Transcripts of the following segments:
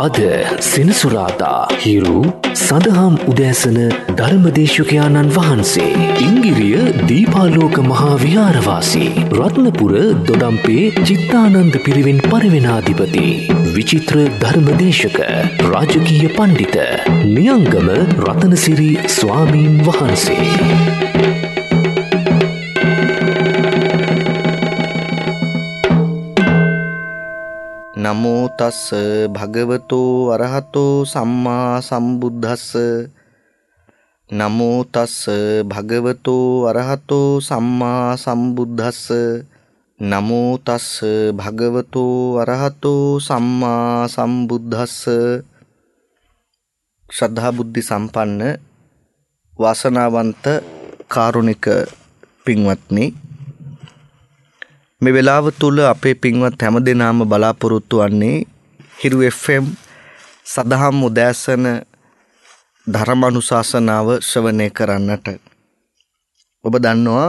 අද සෙනසුරාදා හිරු සදහම් උදෑසන ධර්මදේශකයාණන් වහන්සේ ඉංගිරිය දීපාලෝක මහා විහාරවාසී රත්නපුර දොඩම්පේ චිත්තානන්ද පිරිවෙන් පරිවෙනාධිපති විචිත්‍ර ධර්මදේශක රාජකීය පණ්ඩිත නියංගම රතනසිරි ස්වාමීන් වහන්සේ. නමෝ තස්ස භගවතෝ අරහතෝ සම්මා සම්බුද්දස්ස. නමෝ තස්ස භගවතෝ අරහතෝ සම්මා සම්බුද්දස්ස. නමෝ තස්ස භගවතෝ අරහතෝ සම්මා සම්බුද්දස්ස. ශ්‍රද්ධා බුද්ධි සම්පන්න වාසනාවන්ත කාරුණික පින්වත්නි, මේ වෙලාව තුල අපේ පින්වත් හැමදෙනාම බලාපොරොත්තු වන්නේ හිරු FM සදහම් උදෑසන ධර්මානුශාසනාව ශ්‍රවණය කරන්නට. ඔබ දන්නවා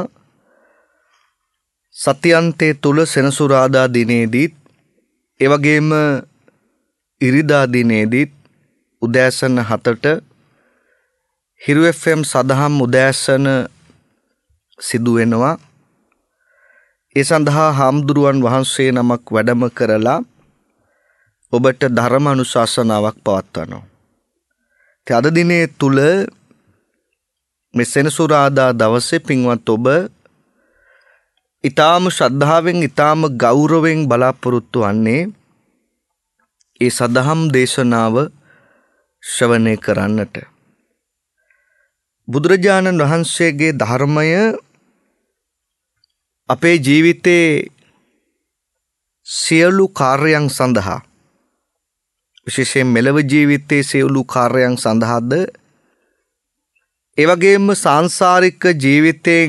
සත්‍යන්තයේ තුල සෙනසුරාදා දිනේදීත් ඒ වගේම ඉරිදා දිනේදීත් උදෑසන 7ට හිරු FM සදහම් උදෑසන සිදු වෙනවා. ඒ සඳහා හාමුදුරුවන් වහන්සේ නමක් වැඩම කරලා ඔබට ධර්ම අනුශාසනාවක් පවත්වනවා. අද දිනේ තුල මේ සෙනසුරාදා දවසේ පින්වත් ඔබ ඊටාම ශ්‍රද්ධාවෙන් ඊටාම ගෞරවයෙන් බලාපොරොත්තු වන්නේ ඒ සදහම් දේශනාව ශ්‍රවණය කරන්නට. බුදුරජාණන් වහන්සේගේ ධර්මය අපේ ජීවිතේ සියලු කාර්යයන් සඳහා, විශේෂයෙන් මෙලව ජීවිතයේ සියලු කාර්යයන් සඳහාද ඒ වගේම සාංශාරික ජීවිතයෙන්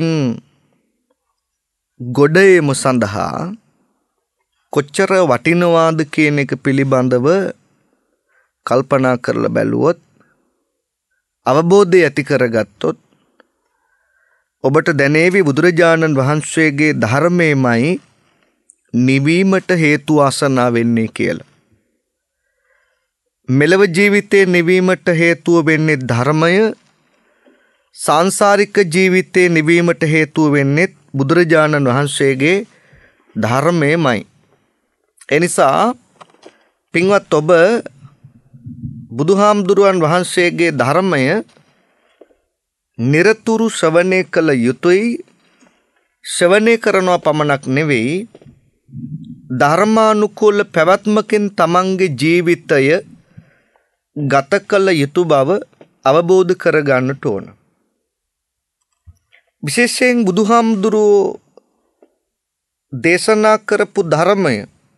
ගොඩේම සඳහා කොච්චර වටිනවාද කියන එක පිළිබඳව කල්පනා කරලා බැලුවොත්, අවබෝධය ඇති කරගත්තොත් ඔබට දැනේවි බුදුරජාණන් වහන්සේගේ ධර්මයමයි නිවීමට හේතු ආසනා වෙන්නේ කියලා. මෙලව ජීවිතේ නිවීමට හේතුව වෙන්නේ ධර්මය, සාංශාරික ජීවිතේ නිවීමට හේතුව වෙන්නේ බුදුරජාණන් වහන්සේගේ ධර්මයමයි. එනිසා පින්වත් ඔබ බුදුහාමුදුරුවන් වහන්සේගේ ධර්මය නිරතුරු ශ්‍රවණය කළ යුතුයි. ශ්‍රවණය කරනවා පමණක් නෙවෙයි, ධර්මානුකූල පැවැත්මකින් තමන්ගේ ජීවිතය ගත කළ යුතු බව අවබෝධ කරගන්නට ඕන. විශේෂයෙන් බුදුහාමුදුරුවෝ දේශනා කරපු ධර්මය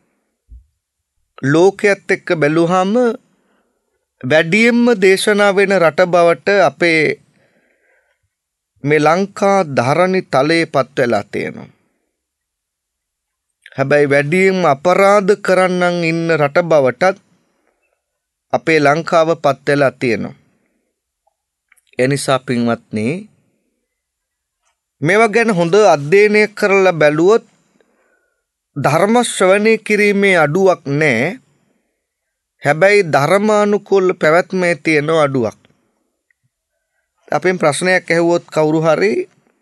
ලෝකයේත් එක්ක බැලුවාම වැඩියෙන්ම දේශනා වෙන රට බවට අපේ මේ ලංකා ධරණි තලයේ පත් වෙලා තියෙනවා. හැබැයි වැඩියෙන් අපරාධ කරන්නන් ඉන්න රට බවටත් අපේ ලංකාව පත් වෙලා තියෙනවා. එනිසා පින්වත්නි, මේවා ගැන හොඳ අධ්‍යයනය කරලා බැලුවොත් ධර්ම ශ්‍රවණය කිරීමේ අඩුවක් නැහැ. හැබැයි ධර්මානුකූල පැවැත්මේ තියෙන අඩුවක්. අපෙන් ප්‍රශ්නයක් ඇහුවොත් කවුරු හරි,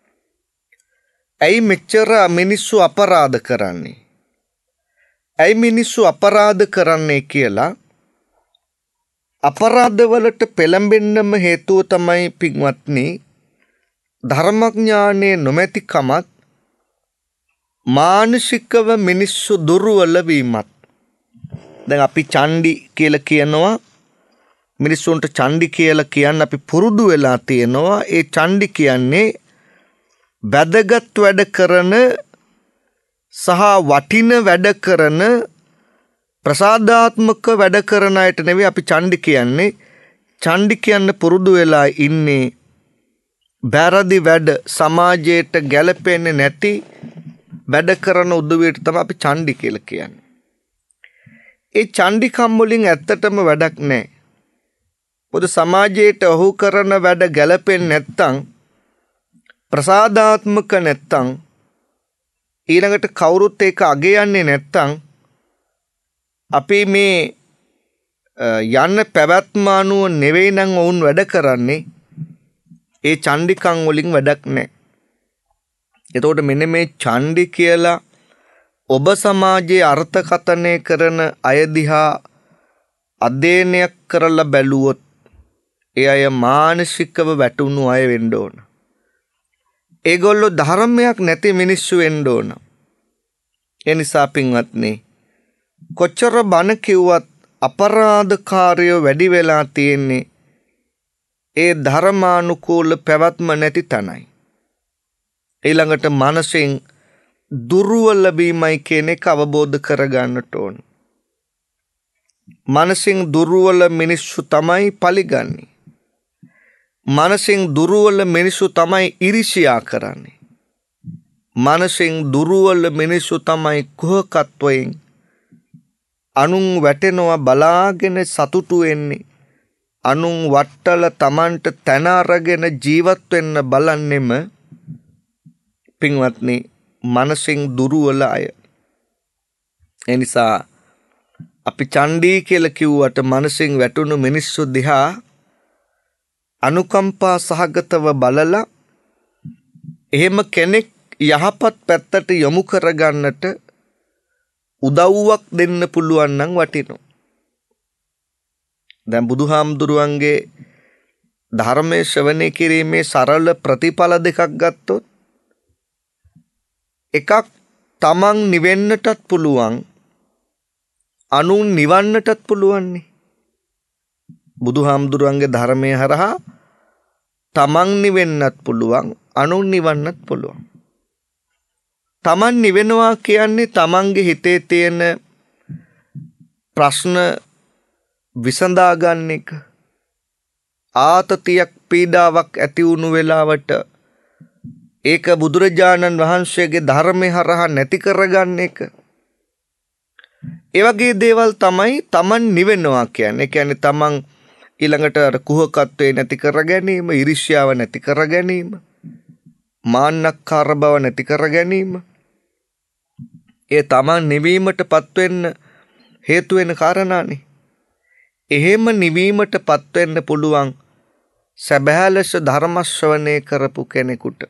ඇයි මෙච්චර මිනිස්සු අපරාධ කරන්නේ? ඇයි මිනිස්සු අපරාධ කරන්නේ කියලා, අපරාධවලට පෙළඹෙන්නම හේතුව තමයි පින්වත්නි ධර්මඥානයේ නොමැතිකමත්, මානසිකව මිනිස්සු දුර්වල වීමත්. දැන් අපි චණ්ඩි කියලා කියනවා, මිනිස්සුන්ට චණ්ඩි කියලා කියන්න අපි පුරුදු වෙලා තියෙනවා. ඒ චණ්ඩි කියන්නේ වැදගත් වැඩ කරන සහ වටින වැඩ කරන, ප්‍රසාදාත්මක වැඩ කරන අයට නෙවෙයි අපි චණ්ඩි කියන්නේ. චණ්ඩි කියන්න පුරුදු වෙලා ඉන්නේ බැරදි වැඩ, සමාජයට ගැලපෙන්නේ නැති වැඩ කරන උදවියට තමයි අපි චණ්ඩි කියලා කියන්නේ. ඒ චණ්ඩිකම් වලින් ඇත්තටම වැඩක් නැහැ. පොදු සමාජයට ඔහු කරන වැඩ ගැලපෙන්නේ නැත්තම්, ප්‍රසාදාත්මක නැත්තම්, ඊළඟට කවුරුත් ඒක අගයන්නේ නැත්තම් අපි මේ යන්න පැවැත්ම අනුව නෙවෙයි නම් ඔවුන් වැඩ කරන්නේ ඒ චණ්ඩිකම් වලින් වැඩක් නැහැ. එතකොට මෙන්න මේ චණ්ඩි කියලා ඔබ සමාජයේ අර්ථකථනය කරන අය දිහා අධ්‍යයනයක් කරලා බැලුවොත් ඒ අය මානසිකව වැටුණු අය වෙන්න ඕන. ඒගොල්ලෝ ධර්මයක් නැති මිනිස්සු වෙන්න ඕන. ඒ නිසා පින්වත්නි කොච්චර බණ කිව්වත් අපරාධකාරයෝ වැඩි වෙලා තියෙන්නේ ඒ ධර්මානුකූල පැවැත්ම නැති තැනයි. ඊළඟට මනසෙන් දුර්වල වීමයි කියන එක අවබෝධ කරගන්නට ඕන. මනසෙන් දුර්වල මිනිස්සු තමයි පලිගන්නේ. මනසෙන් දුර්වල මිනිස්සු තමයි ඉරිසියා කරන්නේ. මනසෙන් දුර්වල මිනිස්සු තමයි කුහකත්වයෙන් අනුන් වැටෙනවා බලාගෙන සතුටු වෙන්නේ. අනුන් වට්ටල Tamanට තන අරගෙන ජීවත් වෙන්න බලන්නෙම පින්වත්නි මනසෙන් දුර්වල අය. ඒ නිසා අපි චණ්ඩී කියලා කිව්වට මනසෙන් වැටුණු මිනිස්සු දිහා අනුකම්පා සහගතව බලලා එහෙම කෙනෙක් යහපත් පැත්තට යොමු කරගන්නට උදව්වක් දෙන්න පුළුවන් නම් වටිනවා. දැන් බුදුහාමුදුරුවන්ගේ ධර්මයේ ශ්‍රවණය කිරීමේ සරල ප්‍රතිඵල දෙකක් ගත්තොත් එකක් තමන් නිවෙන්නටත් පුළුවන් අනුන් නිවන්නටත් පුළුවන්නේ. බුදුහාමුදුරුවන්ගේ ධර්මයේ හරහා තමන් නිවෙන්නත් පුළුවන් අනුන් නිවන්නත් පුළුවන්. තමන් නිවෙනවා කියන්නේ තමන්ගේ හිතේ තියෙන ප්‍රශ්න විසඳා ගන්න එක. ආතතියක් පීඩාවක් ඇති වුණු වෙලාවට ඒක බුදුරජාණන් වහන්සේගේ ධර්මයේ හරහා නැති කරගන්න එක. ඒ වගේ දේවල් තමයි තමන් නිවෙනවා කියන්නේ. ඒ කියන්නේ තමන් ඊළඟට අර කුහකත්වේ නැති කර ගැනීම, ඊර්ෂ්‍යාව නැති කර ගැනීම, මාන්නක්කාර බව නැති කර ගැනීම. ඒ තමන් නිවීමටපත් වෙන්න හේතු වෙන කාරණානේ. එහෙම නිවීමටපත් වෙන්න පුළුවන් සැබෑ ලෙස ධර්ම ශ්‍රවණය කරපු කෙනෙකුට.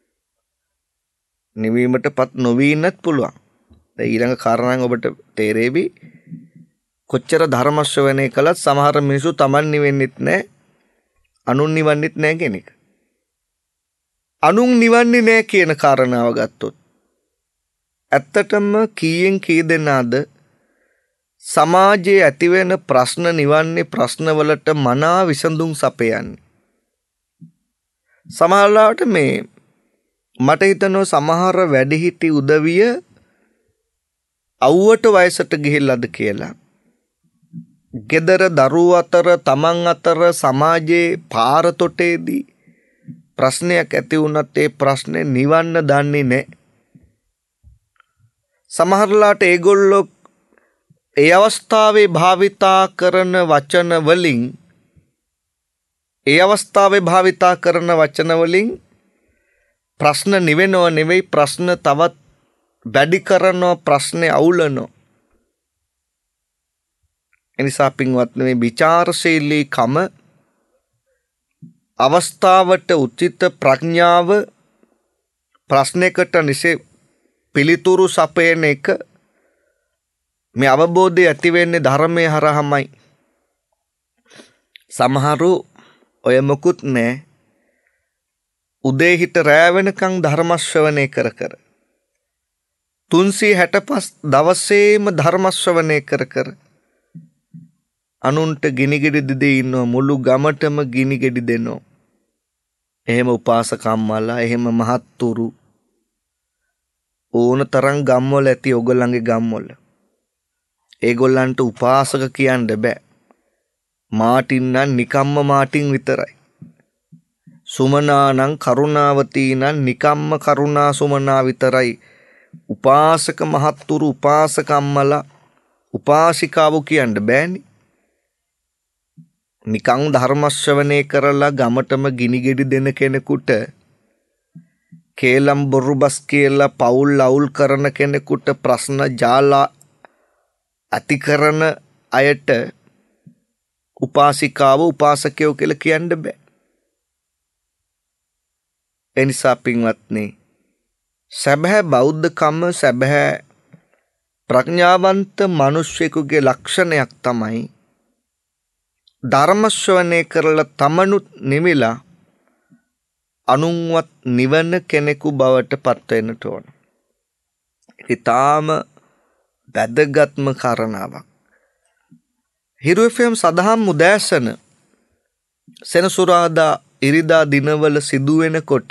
නිවීමටපත් නොවීනත් පුළුවන්. දැන් ඊළඟ කාරණාවෙන් ඔබට තේරෙවි කොච්චර ධර්ම ශ්‍රවණය කළත් සමහර මිනිස්සු තමන් නිවෙන්නෙත් නැහැ, අනුන් නිවන්නෙත් නැහැ කියන එක. අනුන් නිවන්නේ නැහැ කියන කාරණාව ගත්තොත් ඇත්තටම කීයෙන් කී දෙනාද සමාජයේ ඇතිවෙන ප්‍රශ්න නිවන්නේ, ප්‍රශ්නවලට මනා විසඳුම් සපයන්නේ. සමහරවිට මේ මට හිතෙනවා සමහර වැඩිහිටි උදවිය අවුවට වයසට ගිහිල්ලාද කියලා. ගෙදර දරුවෝ අතර, තමන් අතර, සමාජයේ පාර තොටේදී ප්‍රශ්නයක් ඇති වුණත් ඒ ප්‍රශ්නේ නිවන්න දන්නේ නැහැ. සමහරලාට ඒගොල්ලෝ ඒ අවස්ථාවේ භාවිතා කරන වචන වලින් ප්‍රශ්න නිවෙනව නෙවෙයි, ප්‍රශ්න තවත් වැඩි කරනවා, ප්‍රශ්නේ අවුලනවා. එනිසා පින්වත්නි මේ විචාරශීලී කම, අවස්ථාවට උචිත ප්‍රඥාව, ප්‍රශ්නයකට නිසේ පිළිතුරු සපයන එක, මේ අවබෝධය ඇති වෙන්නේ ධර්මයේ හරහාමයි. සමහරු ඔය මොකුත් නැහැ, උදේ හිට රෑ වෙනකන් ධර්ම ශ්‍රවණය කර 365 දවසේම ධර්ම ශ්‍රවණය කර අනුන්ට ගිනිගෙඩි දෙදී ඉන්නවා, මුළු ගමටම ගිනිගෙඩි දෙනවා. එහෙම උපාසකම්මලා, එහෙම මහත්තුරු ඕන තරම් ගම්වල ඇති. ඔයගොල්ලන්ගේ ගම්වල ඒගොල්ලන්ට උපාසක කියන්න බෑ. මාටින් නම් නිකම්ම මාටින් විතරයි. සුමනා නම් කරුණාවතී නම් නිකම්ම කරුණා සුමනා විතරයි. උපාසක මහත්තුරු, උපාසකම්මලා, උපාසිකාවෝ කියන්න බෑනේ. නිකං ධර්ම ශ්‍රවණය කරලා ගමටම ගිනිගෙඩි දෙන කෙනෙකුට, කේලම් බොරුබස් කියලා පවුල් අවුල් කරන කෙනෙකුට, ප්‍රශ්න ජාලා ඇති කරන අයට උපාසිකාව උපාසකයෝ කියලා කියන්න බෑ. එනිසා පින්වත්නි, සැබෑ බෞද්ධකම, සැබෑ ප්‍රඥාවන්ත මිනිසෙකුගේ ලක්ෂණයක් තමයි ධර්ම ශ්‍රවණය කරලා තමනුත් නිවිලා අනුන්වත් නිවන කෙනෙකු බවට පත් වෙන්නට ඕන. ඊටාම වැදගත්ම කාරණාවක්. හිරු FM සදහම් උදෑසන සෙනසුරාදා ඉරිදා දිනවල සිදුවෙනකොට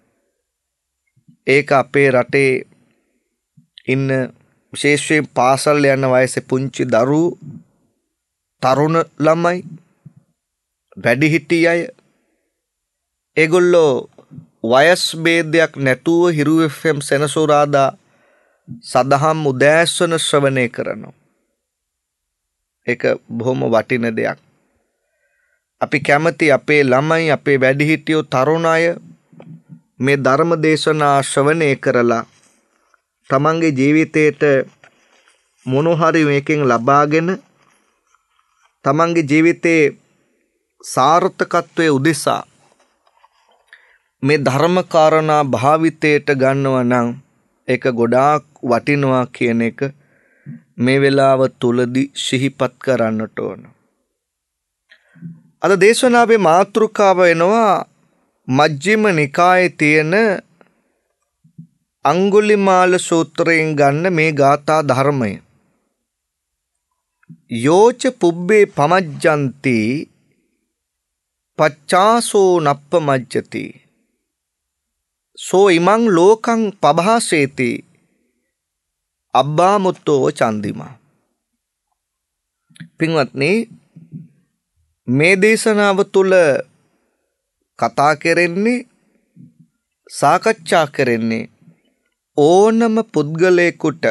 ඒක අපේ රටේ ඉන්න විශේෂයෙන් පාසල් යන වයසේ පුංචි දරුවෝ, තරුණ ළමයි, වැඩිහිටි අය, ඒගොල්ලෝ වයස් ભેදයක් නැතුව හිරු FM සෙනසුරාදා සදහම් උදෑසන ශ්‍රවණය කරනවා. ඒක බොහොම වටින දෙයක්. අපි කැමති අපේ ළමයි, අපේ වැඩිහිටියෝ, තරුණ අය මේ ධර්ම දේශනා ශ්‍රවණය කරලා තමන්ගේ ජීවිතයට මොන හරි මේකෙන් ලබාගෙන තමන්ගේ ජීවිතයේ සාර්ථකත්වයේ උදෙසා මේ ධර්ම කාරණා භාවිතයට ගන්නවා නම් ඒක ගොඩාක් වටිනවා කියන එක මේ වෙලාව තුලදී සිහිපත් කරන්නට ඕන. අද දේශනාවේ මාතෘකාව වෙනවා මජ්ක්‍ධිම නිකායේ තියෙන අඟුලිමාල සූත්‍රයෙන් ගන්න මේ ගාථා ධර්මය. යෝච පුබ්බේ පමජ්ජන්ති පච්චාසෝ නප්පමජ්ජති සෝ ඉමං ලෝකං පභාසේති අබ්බාමුත්තෝ චන්දිමා. පින්වත්නි, මේ දේශනාව තුළ කතා කරන්නේ, සාකච්ඡා කරන්නේ ඕනම පුද්ගලයෙකුට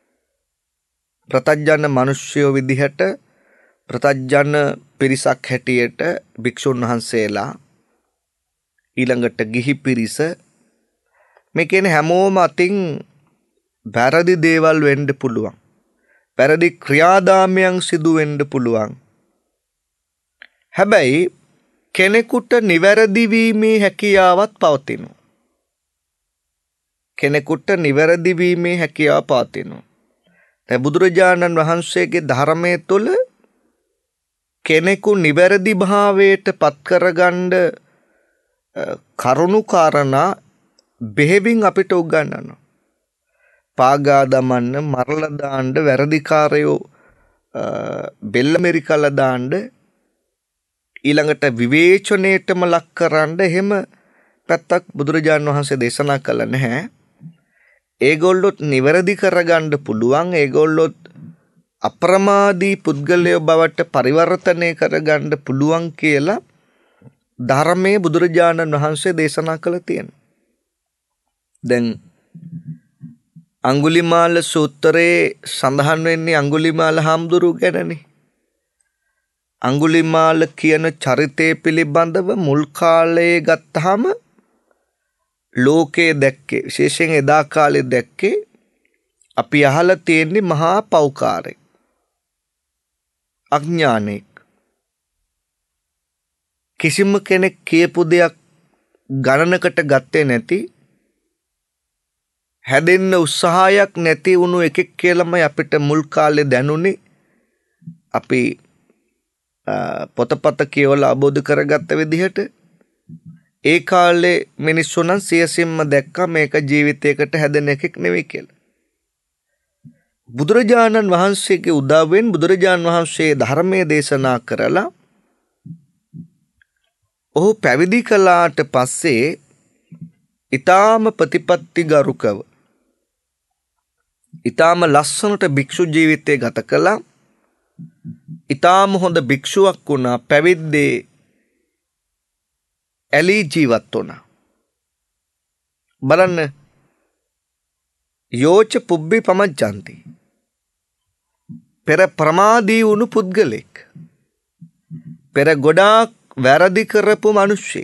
ප්‍රතඥ මිනිස්යෝ විදිහට, ප්‍රතඥ පිරිසක් හැටියට භික්ෂුන් වහන්සේලා, ඊළඟට ගිහි පිරිස, මේ කියන හැමෝම අතින් වැරදි දේවල් වෙන්න පුළුවන්. වැරදි ක්‍රියාදාමයන් සිදු වෙන්න පුළුවන්. හැබැයි කෙනෙකුට නිවැරදි වීමේ හැකියාවක් පවතිනවා. කෙනෙකුට නිවැරදි වීමේ හැකියාව පවතිනවා. දැන් බුදුරජාණන් වහන්සේගේ ධර්මයේ තුල කෙනෙකු නිවැරදි භාවයට පත් කරගන්න කරුණු කාරණා බෙහෙවින් අපිට උගන්වනවා. පාගා දමන්න, මරලා දාන්න, වැරදිකාරයෝ බෙල්ල මෙරිකලා දාන්න, ඊළඟට විවේචනයටම ලක් කරන්න, එහෙම පැත්තක් බුදුරජාණන් වහන්සේ දේශනා කළා නැහැ. ඒගොල්ලොත් නිවැරදි කරගන්න පුළුවන්, ඒගොල්ලොත් අප්‍රමාදී පුද්ගලයෝ බවට පරිවර්තනය කරගන්න පුළුවන් කියලා ධර්මයේ බුදුරජාණන් වහන්සේ දේශනා කළා තියෙනවා. දැන් අඟුලිමාල සූත්‍රයේ සඳහන් වෙන්නේ අඟුලිමාල හාමුදුරුවෝ ගැනනේ. අඟුලිමාල කියන චරිතය පිළිබඳව මුල් කාලයේ ගත්තාම ලෝකයේ දැක්කේ, විශේෂයෙන් එදා කාලේ දැක්කේ, අපි අහලා තියෙන්නේ මහා පෞකාරයෙක්, අඥානෙක්. කිසිම කෙනෙක් කියපු දෙයක් ගණනකට ගත්තේ නැති, හැදෙන්න උත්සාහයක් නැති වුණු එකෙක් කියලාමයි අපිට මුල් කාලේ දැනුනේ. අපි පොතපත කියවලා අවබෝධ කරගත්ත විදිහට ඒ කාලේ මිනිස්සු නම් සියසින්ම දැක්කා මේක ජීවිතයකට හැදෙන එකෙක් නෙවෙයි කියලා. බුදුරජාණන් වහන්සේගේ උදව්වෙන් බුදුරජාණන් වහන්සේ ධර්මයේ දේශනා කරලා ඔහු පැවිදි කළාට පස්සේ ඊටාම ප්‍රතිපත්ති ගරුකව, ඊටාම ලස්සනට භික්ෂු ජීවිතය ගත කළා. ඊටාම හොඳ භික්ෂුවක් වුණා. පැවිද්දේ ඇලී ජීවත් වුණා. බලන්න, යෝච පුබ්බේ පමජ්ජන්ති, පෙර ප්‍රමාදී වුණු පුද්ගලෙක්, පෙර ගොඩාක් වැරදි කරපු මිනිස්සෙක්.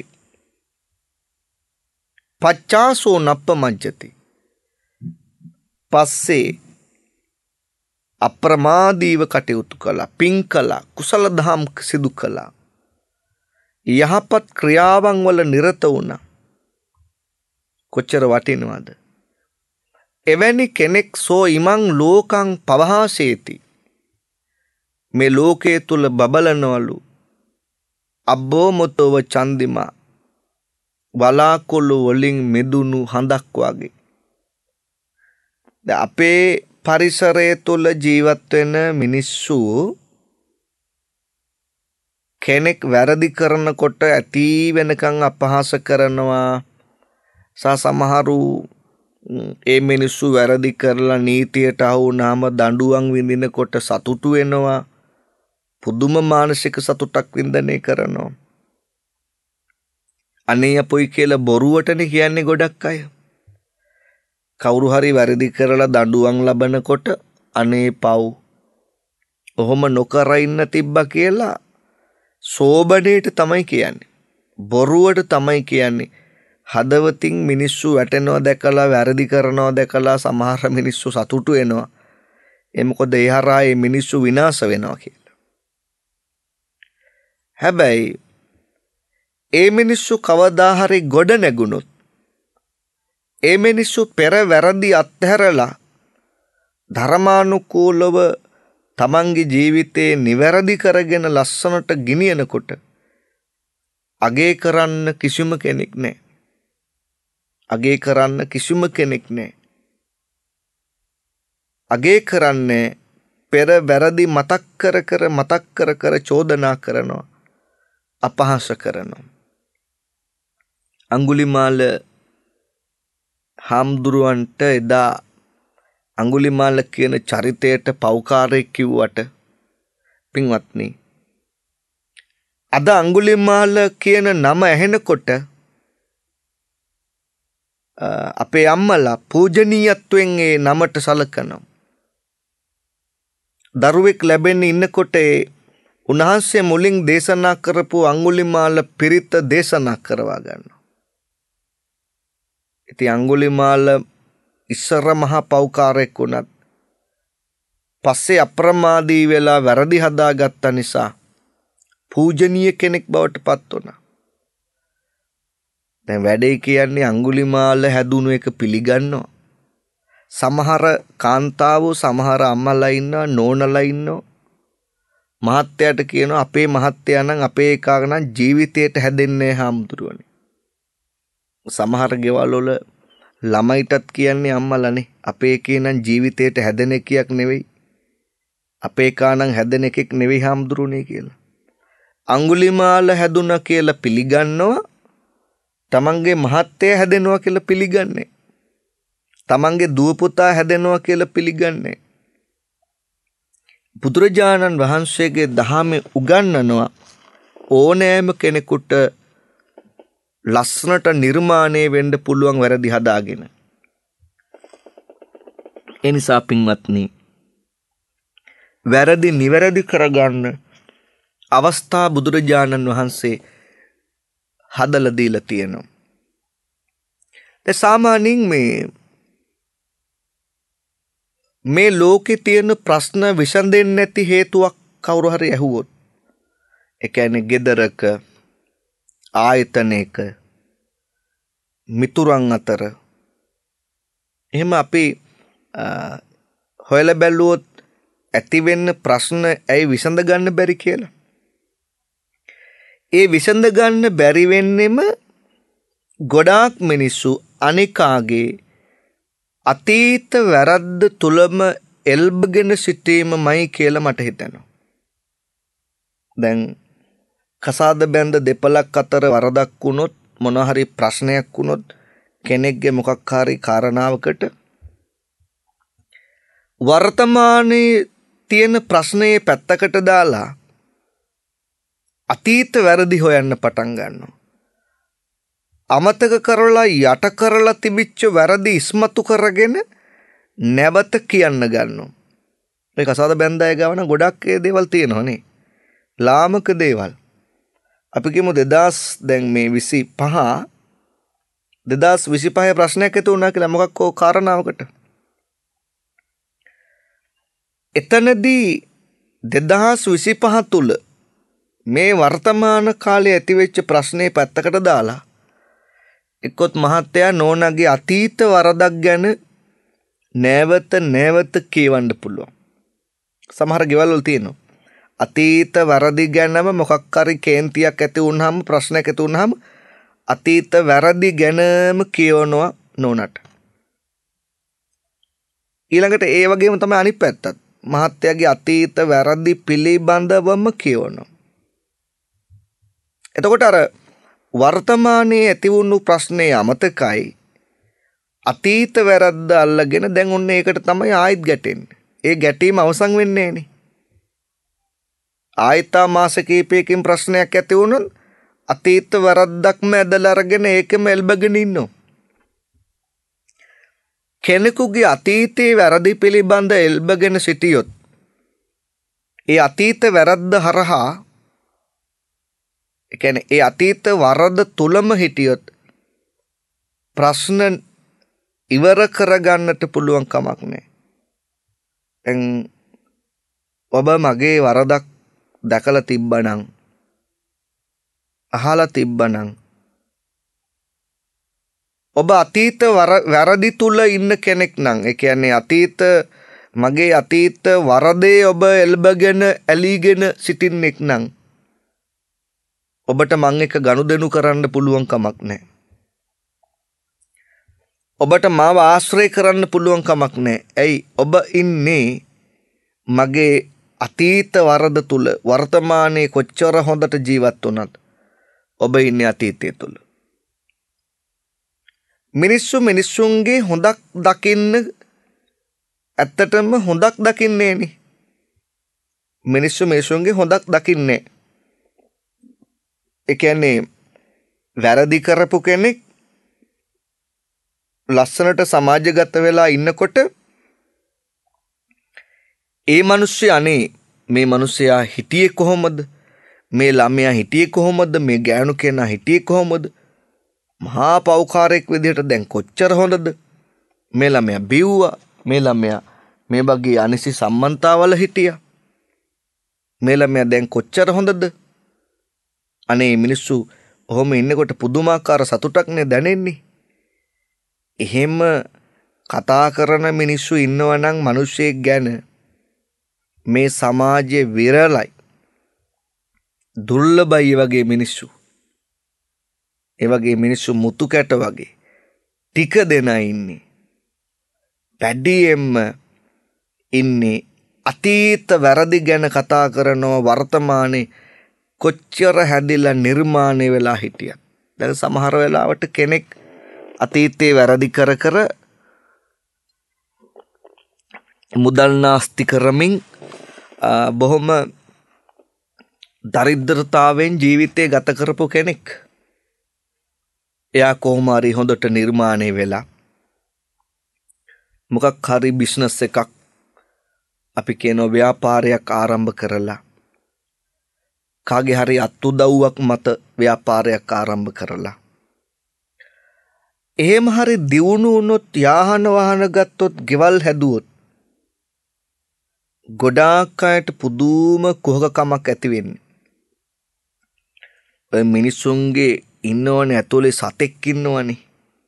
පච්චාසෝ නප්පමජ්ජති, පස්සේ අප්‍රමාදීව කටයුතු කළා, පින් කළා, කුසල දහම් සිදු කළා, යහපත් ක්‍රියාවන් වල නිරත වුණා. කොච්චර වටිනවද? එවැනි කෙනෙක් සෝ ඉමං ලෝකං පවහාසේති. මේ ලෝකයේ තුල බබලනවලු අබ්බෝමතව චන්දිමා, වලාකුළු වලින් මෙදුණු හඳක් වගේ. අපේ පරිසරය තුල ජීවත් වෙන මිනිස්සු කෙනෙක් වැරදි කරනකොට ඇති වෙනකන් අපහාස කරනවා. සමහරු ඒ මිනිස්සු වැරදි කරලා නීතියට අහු වුණාම දඬුවම් විඳිනකොට සතුටු වෙනවා. පුදුම මානසික සතුටක් වින්දනය කරනවා. අනේ අපොයි කියලා බොරුවටනේ කියන්නේ ගොඩක් අය. කවුරු හරි වැරදි කරලා දඬුවම් ලබනකොට අනේ පව්, ඔහොම නොකර ඉන්න තිබ්බා කියලා සෝබනේට තමයි කියන්නේ. බොරුවට තමයි කියන්නේ. හදවතින් මිනිස්සු වැටෙනවා දැකලා, වැරදි කරනවා දැකලා සමහර මිනිස්සු සතුටු වෙනවා. ඒ මොකද ඒ හරහා මේ මිනිස්සු විනාශ වෙනවා කියලා. හැබැයි ඒ මිනිස්සු කවදා හරි ගොඩ නැගුණොත්, ඒ මිනිස්සු පෙර වැරදි අත්හැරලා ධර්මානුකූලව තමන්ගේ ජීවිතේ නිවැරදි කරගෙන ලස්සනට ගෙනියනකොට අගේ කරන්න කිසිම කෙනෙක් නැහැ. අගේ කරන්න කිසිම කෙනෙක් නැහැ. අගේ කරන්නේ පෙර වැරදි මතක් කර කර චෝදනා කරනවා, අපහාස කරනවා. අඟුලිමාල හාමුදුරුවන්ට එදා අඟුලිමාල කියන චරිතයට පෞකාරයෙක් කිව්වට පින්වත්නි, අද අඟුලිමාල කියන නම ඇහෙනකොට අපේ අම්මලා පූජනීයත්වයෙන් ඒ නමට සලකනවා. දරුවෙක් ලැබෙන්න ඉන්නකොට උන්වහන්සේ මුලින් දේශනා කරපු අඟුලිමාල පිරිත දේශනා කරවා ගන්නවා. ඉතින් අඟුලිමාල ඉස්සර මහා පෞකාරයෙක් වුණත් පස්සේ අප්‍රමාදී වෙලා වැරදි හදාගත්ත නිසා පූජනීය කෙනෙක් බවට පත් වුණා. දැන් වැඩේ කියන්නේ අඟුලිමාල හැදුණු එක පිළිගන්නවා. සමහර කාන්තාවෝ, සමහර අම්මලා ඉන්නවා, නෝනලා ඉන්නවා. මහත්තයාට කියනවා අපේ මහත්තයා නම් අපේ එකා නම් ජීවිතයට හැදෙන්නේ හාමුදුරුවනේ. සමහර ගෙවල් වල ළමයිටත් කියන්නේ අම්මලානේ අපේ එකේ නම් ජීවිතයට හැදෙන එකක් නෙවෙයි, අපේ එකා නම් හැදෙන එකෙක් නෙවෙයි හාමුදුරුවනේ කියලා. අඟුලිමාල හැදුණා කියලා පිළිගන්නවා. තමන්ගේ මහත්තයා හැදෙනවා කියලා පිළිගන්නේ. තමන්ගේ දුව පුතා හැදෙනවා කියලා පිළිගන්නේ. බුදුරජාණන් වහන්සේගේ දහමේ උගන්වනවා ඕනෑම කෙනෙකුට ලස්සනට නිර්මාණය වෙන්න පුළුවන් වැරදි හදාගෙන. ඒ නිසා පින්වත්නි, වැරදි නිවැරදි කරගන්න අවස්ථා බුදුරජාණන් වහන්සේ හදලා දීලා තියෙනවා. සාමාන්‍යයෙන් මේ ලෝකේ තියෙන ප්‍රශ්න විසඳෙන්නේ නැති හේතුවක් කවුරු හරි ඇහුවොත්, ඒ කියන්නේ ගෙදරක, ආයතනයක, මිතුරන් අතර, එහෙම අපි හොයලා බැලුවොත් ඇති වෙන්න ප්‍රශ්න ඇයි විසඳ ගන්න බැරි කියලා. ඒ විසඳ ගන්න බැරි වෙන්නෙම ගොඩාක් මිනිස්සු අනිකාගේ අතීත වැරද්ද තුලම එල්බගෙන සිටීමමයි කියලා මට හිතෙනවා. දැන් කසාද බැඳ දෙපළක් අතර වරදක් වුණොත්, මොන හරි ප්‍රශ්නයක් වුණොත්, කෙනෙක්ගේ මොකක් හරි කාරණාවකට වර්තමානයේ තියෙන ප්‍රශ්නේ පැත්තකට දාලා අතීත වැරදි හොයන්න පටන් ගන්නවා. අමතක කරලා යට කරලා තිබිච්ච වැරදි ඉස්මතු කරගෙන නැවත කියන්න ගන්නවා. මේ කසාද බැඳය ගවන ගොඩක් ඒ දේවල් තියෙනවනේ. ලාමක දේවල්. අපි කියමු 2025 ප්‍රශ්නයක් ඇති වුණා කියලා මොකක්කෝ කාරණාවකට. එතනදී 2025 තුල මේ වර්තමාන කාලයේ ඇතිවෙච්ච ප්‍රශ්නේ පැත්තකට දාලා එක්කොත් මහත්තයා නෝනාගේ අතීත වරදක් ගැන නැවත කියවන්න පුළුවන්. සමහර ගෙවල් වල තියෙනවා. අතීත වැරදි ගැනම මොකක් හරි කේන්තියක් ඇති වුනහම ප්‍රශ්නයක් ඇති වුනහම අතීත වැරදි ගැනම කියවනවා නෝනට. ඊළඟට ඒ වගේම තමයි අනිත් පැත්තත්. මහත්තයාගේ අතීත වැරදි පිළිබඳවම කියවනවා. එතකොට අර වර්තමානයේ ඇති වුණු ප්‍රශ්නේ අමතකයි. අතීත වැරද්ද අල්ලගෙන දැන් ඔන්න ඒකට තමයි ආයෙත් ගැටෙන්නේ. ඒ ගැටීම අවසන් වෙන්නේ නෑනේ. ආයතා මාස කීපයකින් ප්‍රශ්නයක් ඇති වුණොත් අතීත වැරද්දක්ම ඇදලා අරගෙන ඒකම එල්බගෙන ඉන්නවා. කෙනෙකුගේ අතීතයේ වැරදි පිළිබඳ එල්බගෙන සිටියොත් ඒ අතීත වැරද්ද හරහා ඒ කියන්නේ ඒ අතීත වරද තුලම හිටියොත් ප්‍රශ්න ඉවර කරගන්නට පුළුවන් කමක් නැහැ. දැන් ඔබ මගේ වරදක් දැකලා තිබ්බනම් අහලා තිබ්බනම් ඔබ අතීත වැරදි තුල ඉන්න කෙනෙක් නම් ඒ කියන්නේ මගේ අතීත වරදේ ඔබ එල්බගෙන ඇලීගෙන සිටින්නෙක් නම් ඔබට මං එක ගනුදෙනු කරන්න පුළුවන් කමක් නැහැ. ඔබට මාව ආශ්‍රය කරන්න පුළුවන් කමක් නැහැ. ඇයි? ඔබ ඉන්නේ මගේ අතීත වරද තුල. වර්තමානයේ කොච්චර හොඳට ජීවත් වුණත් ඔබ ඉන්නේ අතීතය තුල. මිනිස්සුන්ගේ හොඳක් දකින්න ඇත්තටම හොඳක් දකින්නේ නේ. මිනිස්සුන්ගේ හොඳක් දකින්නේ. ඒ කියන්නේ වැරදි කරපු කෙනෙක් ලස්සනට සමාජගත වෙලා ඉන්නකොට ඒ මිනිස්සයා මේ මිනිස්සයා හිටියේ කොහොමද? මේ ළමයා හිටියේ කොහොමද? මේ ගෑනු කෙනා හිටියේ කොහොමද? මහා පෞකාරයෙක් විදිහට දැන් කොච්චර හොඳද? මේ ළමයා බිව්වා. මේ ළමයා මේ වගේ අනිසි සම්මන්තාවල හිටියා. මේ ළමයා දැන් කොච්චර හොඳද? අනේ මිනිස්සු ඔහොම ඉන්නකොට පුදුමාකාර සතුටක් නේ දැනෙන්නේ. එහෙම කතා කරන මිනිස්සු ඉන්නවා නම් මිනිස්සෙක් ගැන මේ සමාජයේ විරලයි. දුර්ලභයි වගේ මිනිස්සු. ඒ වගේ මිනිස්සු මුතු කැට වගේ ටික දෙනා ඉන්නේ. පැඩියෙම්ම ඉන්නේ අතීත වැරදි ගැන කතා කරනවා වර්තමානයේ කොච්චර හැදිලා නිර්මාණය වෙලා හිටියත්. දැන් සමහර වෙලාවට කෙනෙක් අතීතයේ වැරදි කර මුදල් නාස්ති කරමින් බොහොම දරිද්‍රතාවෙන් ජීවිතය ගත කරපු කෙනෙක්. එයා කොහොම හරි හොඳට නිර්මාණය වෙලා මොකක් හරි බිස්නස් එකක් අපි කියන ව්‍යාපාරයක් ආරම්භ කරලා කාගේ හරි අත්උදව්වක් මත ව්‍යාපාරයක් ආරම්භ කරලා එහෙම හරි දියුණු වුණොත් යාහන වාහන ගත්තොත් ගෙවල් හැදුවොත් ගොඩාක් අයට පුදුම කුහකකමක් ඇති වෙන්නේ. ඔය මිනිස්සුන්ගේ ඉන්නවනේ ඇතුලේ සතෙක් ඉන්නවනේ.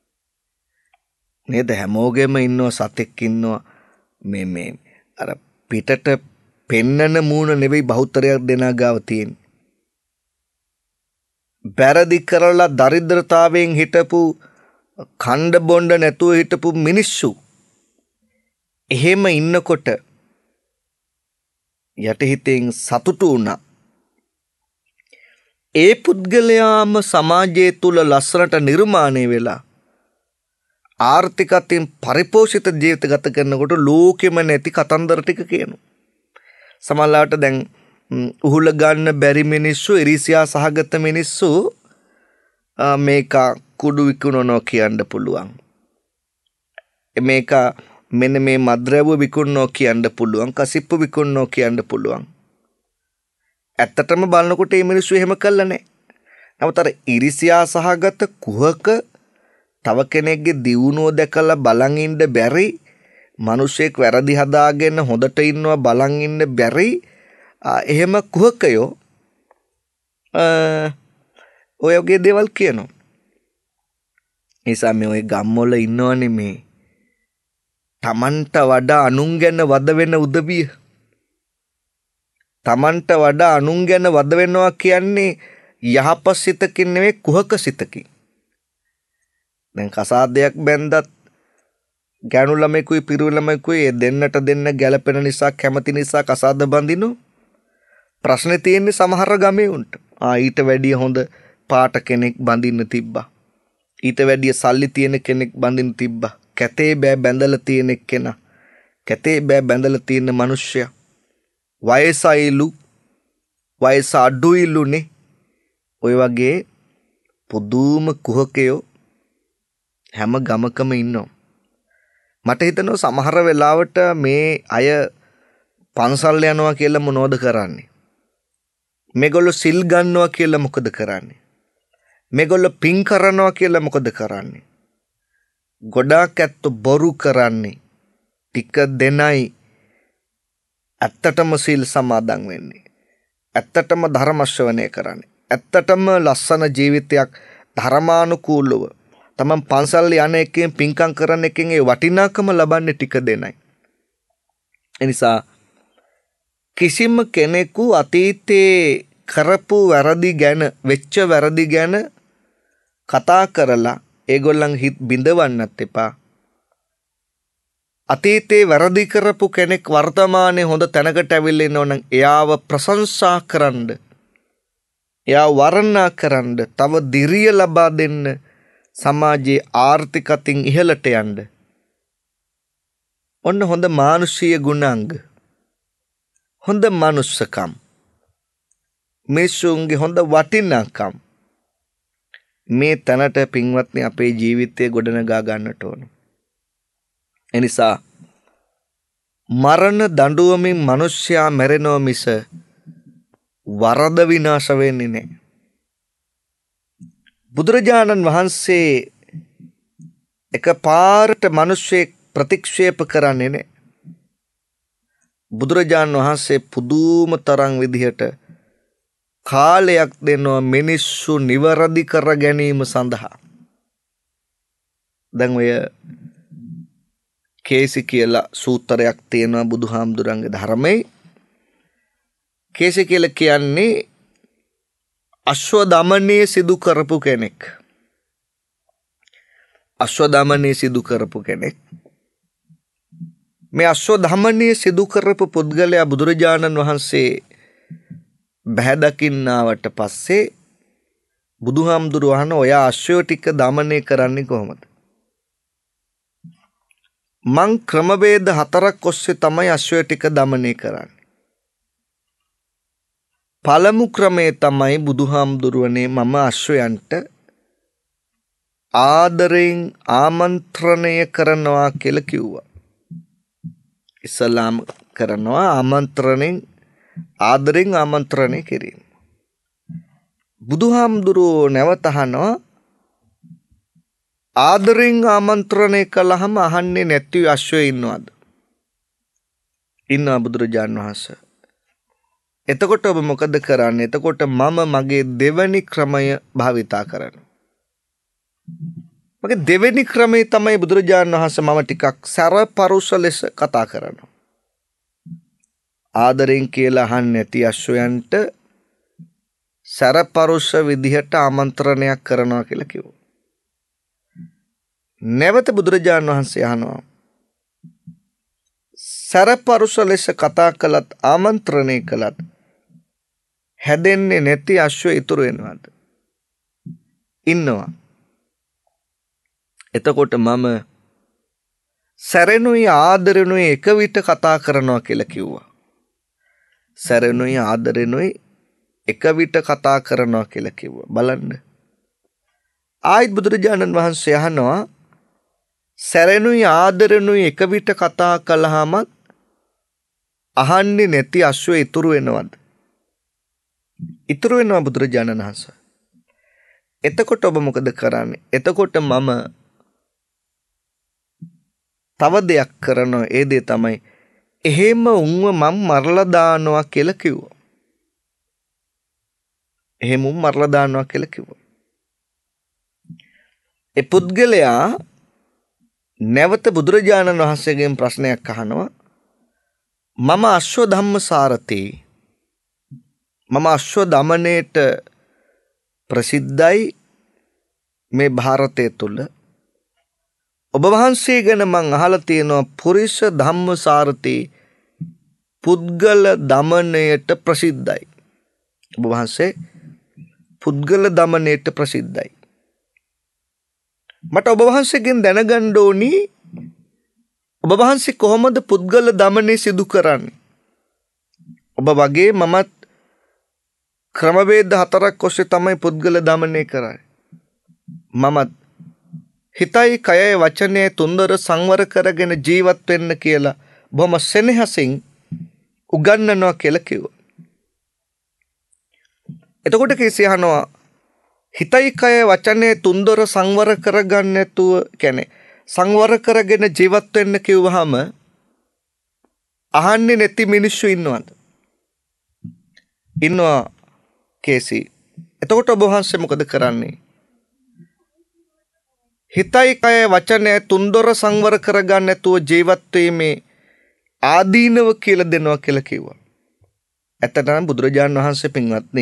නේද? හැමෝගෙම ඉන්නවා සතෙක් ඉන්නවා. මේ අර පිටට පෙන්නන මූණ නෙවෙයි බහුතරයක් දෙනා ගාව තියෙන්නේ. බැරදි කරලා දරිද්‍රතාවයෙන් හිටපු කණ්ඩ බොණ්ඩ නැතුව හිටපු මිනිස්සු එහෙම ඉන්නකොට යටිහිතෙන් සතුටු වුණා. ඒ පුද්ගලයාම සමාජය තුල ලස්සනට නිර්මාණය වෙලා ආර්ථිකයෙන් පරිපෝෂිත ජීවිත ගත කරනකොට ලෝකෙම නැති කතන්දර ටික කියනවා. සමහරවිට දැන් උහුල ගන්න බැරි මිනිස්සු, ඉරිසියා සහගත මිනිස්සු මේක කුඩු විකුණනවා කියන්න පුළුවන්. මේක මෙන්න මේ මද්ද්‍රව්‍ය විකුණනවා කියන්න පුළුවන්. කසිප්පු විකුණනවා කියන්න පුළුවන්. ඇත්තටම බලනකොට මේ මිනිස්සු එහෙම කළා නැහැ. නමුත් අර ඉරිසියා සහගත කුහක තව කෙනෙක්ගේ දියුණුව දැකලා බලන් ඉන්න බැරි මිනිස්සෙක් වැරදි හදාගෙන හොඳට ඉන්නවා බලන් ඉන්න බැරි එහෙම කුහකයෝ ඔය වගේ දේවල් කියනවා. නිසා මේ ඔය ගම්වල ඉන්නවනේ මේ තමන්ට වඩා අනුන් ගැන වද වෙන උදවිය. තමන්ට වඩා අනුන් ගැන වද වෙනවා කියන්නේ යහපත් සිතකින් නෙවෙයි කුහක සිතකින්. දැන් කසාදයක් බැන්දත් ගෑනු ළමෙකුයි පිරිමි ළමෙකුයි දෙන්නට දෙන්න ගැළපෙන නිසා කැමති නිසා කසාද බඳිනු. ප්‍රශ්නේ තියෙන්නේ සමහර ගමේ උන්ට. ඊට වැඩිය හොඳ පාට කෙනෙක් බඳින්න තිබ්බා. ඊට වැඩිය සල්ලි තියෙන කෙනෙක් බඳින්න තිබ්බා. කැතේ බෑ බැඳලා තියෙන කෙනා. කැතේ බෑ බැඳලා තියෙන මිනිස්සයා. වයස අඩුයිලුනේ. ඔය වගේ පුදුම කුහකයෝ හැම ගමකම ඉන්නවා. මට හිතෙනවා සමහර වෙලාවට මේ අය පන්සල් යනවා කියලා මොනවද කරන්නේ? මේගොල්ලෝ සිල් ගන්නවා කියලා මොකද කරන්නේ? මේගොල්ලෝ පින් කරනවා කියලා මොකද කරන්නේ? ගොඩාක් ඇත්තෝ බොරු කරන්නේ. ටික දෙනයි ඇත්තටම සිල් සමාදන් වෙන්නේ. ඇත්තටම ධර්ම ශ්‍රවණය කරන්නේ. ඇත්තටම ලස්සන ජීවිතයක් ධර්මානුකූලව තමන් පන්සල් යන එකෙන් පින්කම් කරන එකෙන් ඒ වටිනාකම ලබන්නේ ටික දෙනයි. එනිසා කිසිම කෙනෙකු අතීතේ කරපු වැරදි ගැන වෙච්ච වැරදි ගැන කතා කරලා ඒගොල්ලන් හිත බිඳවන්නත් එපා. අතීතේ වැරදි කරපු කෙනෙක් වර්තමානයේ හොඳ තැනකට ඇවිල්ලා ඉන්නවනම් එයාව ප්‍රශංසා කරන්න, එයාව වර්ණනා කරන්න, තව දිරිය ලබා දෙන්න, සමාජයේ ආර්ථිකතින් ඉහළට යන්න. ඔන්න හොඳ මානුෂීය ගුණාංග, හොඳ මනුස්සකම්, මිනිසුන්ගේ හොඳ වටිනාකම් මේ තැනට පින්වත්නි අපේ ජීවිතය ගොඩනගා ගන්නට ඕන. එනිසා මරණ දඬුවමින් මිනිස්සයා මැරෙනවා මිස වරද විනාශ වෙන්නේ නැහැ. බුදුරජාණන් වහන්සේ එකපාරට මිනිස්සෙක් ප්‍රතික්ෂේප කරන්නේ නැහැ. බුදුරජාණන් වහන්සේ පුදුම තරම් විදිහට කාලයක් දෙනවා මිනිස්සු නිවැරදි කර ගැනීම සඳහා. දැන් ඔය කේසි කියලා සූත්‍රයක් තියෙනවා බුදුහාමුදුරන්ගේ ධර්මයේ. කේසි කියලා කියන්නේ අශ්ව දමනයේ සිදු කරපු කෙනෙක්. අශ්ව දමනයේ සිදු කරපු කෙනෙක්. මේ අශ්ව දමනයේ සිදු කරපු පුද්ගලයා බුදුරජාණන් වහන්සේ බැහැ දකින්නාවට පස්සේ බුදුහාමුදුරුවෝ අහන ඔය අශ්වය ටික දමනය කරන්නේ කොහොමද? මං ක්‍රමවේද 4ක් ඔස්සේ තමයි අශ්වය ටික දමනය කරන්නේ. පළමු ක්‍රමය තමයි බුදුහාමුදුරුවනේ මම අශ්වයන්ට ආදරෙන් ආමන්ත්‍රණය කරනවා කියලා කිව්වා. ඉස්ලාම් කරනවා ආදරෙන් ආමන්ත්‍රණය කිරීම. බුදුහාමුදුරුවෝ නැවත අහනවා ආදරෙන් ආමන්ත්‍රණය කළාම අහන්නේ නැති අශ්වය ඉන්නවද? ඉන්නවා බුදුරජාණන් වහන්සේ. එතකොට ඔබ මොකද කරන්නේ? එතකොට මම මගේ දෙවැනි ක්‍රමය භාවිතා කරනවා. මගේ දෙවැනි ක්‍රමය තමයි බුදුරජාණන් වහන්සේ මම ටිකක් සරපරුස ලෙස කතා කරනවා. ආදරෙන් කියලා අහන්නේ නැති අශ්වයන්ට සරපරුස විදිහට ආමන්ත්‍රණයක් කරනවා කියලා කිව්වා. නැවත බුදුරජාණන් වහන්සේ අහනවා සරපරුස ලෙස කතා කළත් ආමන්ත්‍රණය කළත් හැදෙන්නේ නැති අශ්වය ඉතුරු වෙනවද? ඉන්නවා. එතකොට මම සැරෙනුයි ආදරෙනුයි එක විට කතා කරනවා කියලා කිව්වා. සැරෙනුයි ආදරෙනුයි එක විට කතා කරනවා කියලා කිව්වා. බලන්න. ආයිත් බුදුරජාණන් වහන්සේ අහනවා සැරෙනුයි ආදරෙනුයි එක විට කතා කළාම අහන්නේ නැති අශ්වය ඉතුරු වෙනවද? ඉතුරු වෙනවා බුදුරජාණන් වහන්සේ. එතකොට ඔබ මොකද කරන්නේ? එතකොට මම තව දෙයක් කරනවා. ඒ දේ තමයි එහෙම උන්ව මම මරලා දානවා කියලා කිව්වා. එහෙම උන් මරලා දානවා කියලා කිව්වා. ඒ පුද්ගලයා නැවත බුදුරජාණන් වහන්සේගෙන් ප්‍රශ්නයක් අහනවා. මම අශ්ව ධම්ම සාරතී. මම අශ්ව දමනයේට ප්‍රසිද්ධයි මේ ಭಾರತය තුල. ඔබ වහන්සේ ගැන මං අහලා තියෙනවා පුරිස ධම්ම සාරතී, පුද්ගල දමනයට ප්‍රසිද්ධයි. ඔබ වහන්සේ පුද්ගල දමනයට ප්‍රසිද්ධයි. මට ඔබ වහන්සේගෙන් දැනගන්න ඕනි ඔබ වහන්සේ කොහොමද පුද්ගල දමනය සිදු කරන්නේ? ඔබ වගේ මමත් ක්‍රමවේද 4ක් ඔස්සේ තමයි පුද්ගල දමනය කරන්නේ. මමත් හිතයි කයයි වචනය තුන්දර සංවර කරගෙන ජීවත් වෙන්න කියලා බොහොම සෙනෙහසින් උගන්වනවා කියලා කිව්වා. එතකොට කීසි අහනවා හිතයි කයයි වචනය තුන්දර සංවර කරගන්න නැතුව කියන්නේ සංවර කරගෙන ජීවත් වෙන්න කිව්වහම අහන්නේ නැති මිනිස්සු ඉන්නවද? ඉන්නවා කේසි. එතකොට ඔබ වහන්සේ මොකද කරන්නේ? හිතයි කයයි වචනය තුන්දොර සංවර කරගන්න නැතුව ජීවත් වීමේ ආදීනව කියලා දෙනවා කියලා කිව්වා. ඇත්තටම බුදුරජාණන් වහන්සේ පින්වත්නි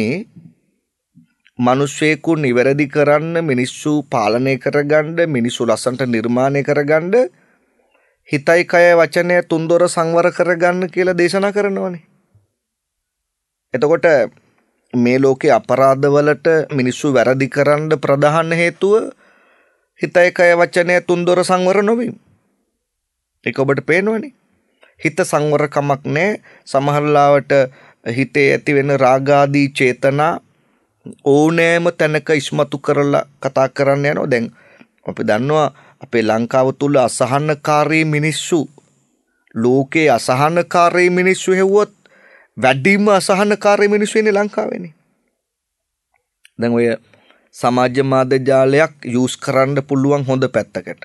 මිනිස්සෙකු නිවැරදි කරන්න, මිනිස්සු පාලනය කරගන්න, මිනිස්සු ලස්සන්ට නිර්මාණය කරගන්න හිතයි කයයි වචනය තුන්දොර සංවර කරගන්න කියලා දේශනා කරනවානේ. එතකොට මේ ලෝකේ අපරාධවලට මිනිස්සු වැරදි කරන්න ප්‍රධාන හේතුව හිතයි කය වචනය තුන්දොර සංවර නොවීම. ඒක ඔබට පේනවනේ. හිත සංවරකමක් නැහැ. සමහර ලාවට හිතේ ඇති වෙන රාගාදී චේතනා ඕනෑම තැනක ඉස්මතු කරලා කතා කරන්න යනවා. දැන් අපි දන්නවා අපේ ලංකාව තුල අසහනකාරී මිනිස්සු, ලෝකේ අසහනකාරී මිනිස්සු හෙව්වොත් වැඩිම අසහනකාරී මිනිස්සු ඉන්නේ ලංකාවේනේ. දැන් ඔය සමාජ මාධ්‍ය ජාලයක් යූස් කරන්න පුළුවන් හොඳ පැත්තකට.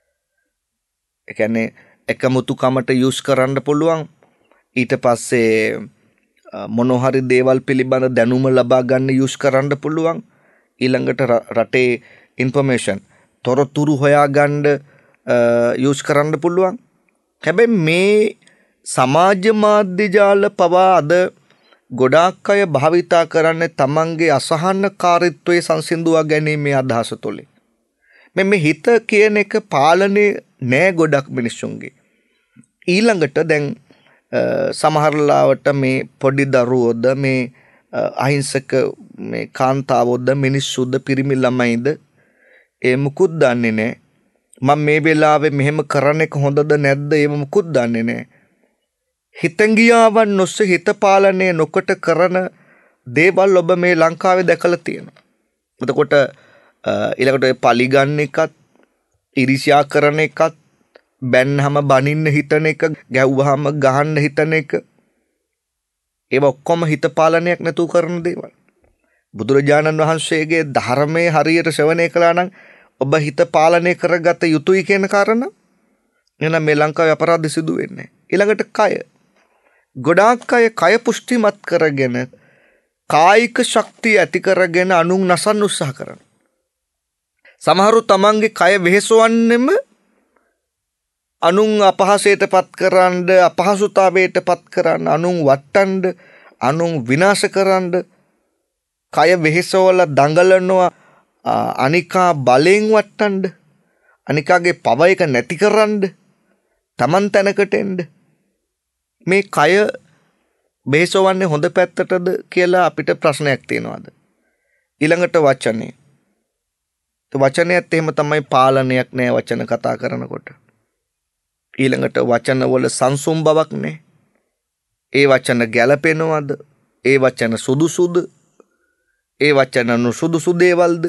ඒ කියන්නේ එකමුතුකමට යූස් කරන්න පුළුවන්. ඊට පස්සේ මොනෝහරි දේවල් පිළිබඳ දැනුම ලබා ගන්න යූස් කරන්න පුළුවන්. ඊළඟට රටේ ඉන්ෆර්මේෂන් තොරතුරු හොයාගන්න යූස් කරන්න පුළුවන්. හැබැයි මේ සමාජ මාධ්‍ය ජාල පවා අද ගොඩාක් අය භාවිතා කරන්නේ තමන්ගේ අසහනකාරීත්වයේ සංසිඳුවා ගැනීමේ අදහස තුලින්. මේ හිත කියන එක පාලනේ නෑ ගොඩක් මිනිස්සුන්ගේ. ඊළඟට දැන් සමහර ලාවට මේ පොඩි දරුවෝද මේ අහිංසක මේ කාන්තාවෝද මිනිස්සුද පිරිමි ළමයිද ඒ මුකුත් දන්නේ නෑ. මම මේ වෙලාවේ මෙහෙම කරන එක හොඳද නැද්ද ඒව මුකුත් දන්නේ නෑ. හිතංගියාවන් නොස්සේ හිත පාලනය නොකොට කරන දේවල් ඔබ මේ ලංකාවේ දැකලා තියෙනවා. එතකොට ඊළඟට ඔය පලි ගන්න එකත්, ඉරිසියා කරන එකත්, බැන්නහම බනින්න හිතන එක, ගැව්වහම ගහන්න හිතන එක, ඒව ඔක්කොම හිත පාලනයක් නැතුව කරන දේවල්. බුදුරජාණන් වහන්සේගේ ධර්මයේ හරියට ශ්‍රවණය කළා නම් ඔබ හිත පාලනය කරගත යුතුයි කියන කාරණා එහෙනම් මේ ලංකාවේ අපරාධ සිදු වෙන්නේ. ඊළඟට කය. ගොඩාක් අය කය පුෂ්ටිමත් කරගෙන කායික ශක්තිය ඇති කරගෙන අනුන් නසන්න උත්සාහ කරනවා. සමහරු තමන්ගේ කය වෙහෙසවන්නෙම අනුන් අපහසයටපත් කරන්න, අපහසුතාවයටපත් කරන්න, අනුන් වට්ටන්න, අනුන් විනාශ කරන්න කය වෙහෙසවල දඟලනවා. අනිකා බලෙන් වට්ටන්න, අනිකාගේ පව එක නැති කරන්න, තමන් තැනකට එන්න. මේ කය බේසවන්නේ හොඳ පැත්තටද කියලා අපිට ප්‍රශ්නයක් තියෙනවාද? ඊළඟට වචනේ. වචනයත් එහෙම තමයි, පාලනයක් නෑ වචන කතා කරනකොට. ඊළඟට වචන වල සංසුම් බවක් නෑ. ඒ වචන ගැළපෙනවද? ඒ වචන සුදුසුද? ඒ වචන නුසුදුසු දේවල්ද?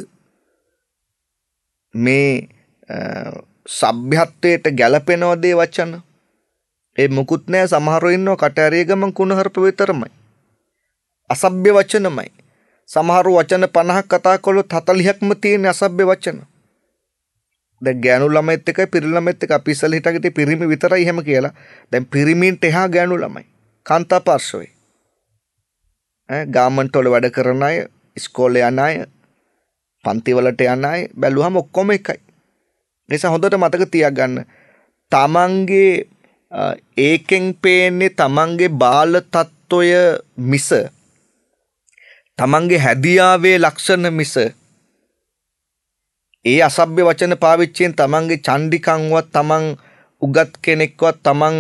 මේ සભ્યත්වයට ගැළපෙනවද ඒ වචන? ඒ මුකුත් නෑ. සමහරව ඉන්නව කට ඇරිය ගමන් කුණහරුප විතරමයි. අසභ්‍ය වචනමයි. සමහර වචන 50ක් කතා කළොත් 40ක්ම තියෙන අසභ්‍ය වචන. දැන් ගෑනු ළමයිත් එකයි පිරිමි ළමයිත් එක අපි ඉස්සෙල්ලා හිටගෙන පිරිමි විතරයි එහෙම කියලා. දැන් පිරිමින්ට එහා ගෑනු ළමයි. කාන්තා පාර්ශවයේ. ගාමන්ට් වල වැඩ කරන අය, ඉස්කෝලේ යන අය, පන්ති වලට යන අය බැලුවම ඔක්කොම එකයි. ඒ නිසා හොඳට මතක තියාගන්න. තමන්ගේ ඒකෙන් පේන්නේ තමන්ගේ බාල තත්ත්වය මිස තමන්ගේ හැදියාවේ ලක්ෂණ මිස ඒ අසභ්‍ය වචන පාවිච්චියෙන් තමන්ගේ චණ්ඩිකම්වත් තමන් උගත් කෙනෙක්වත් තමන්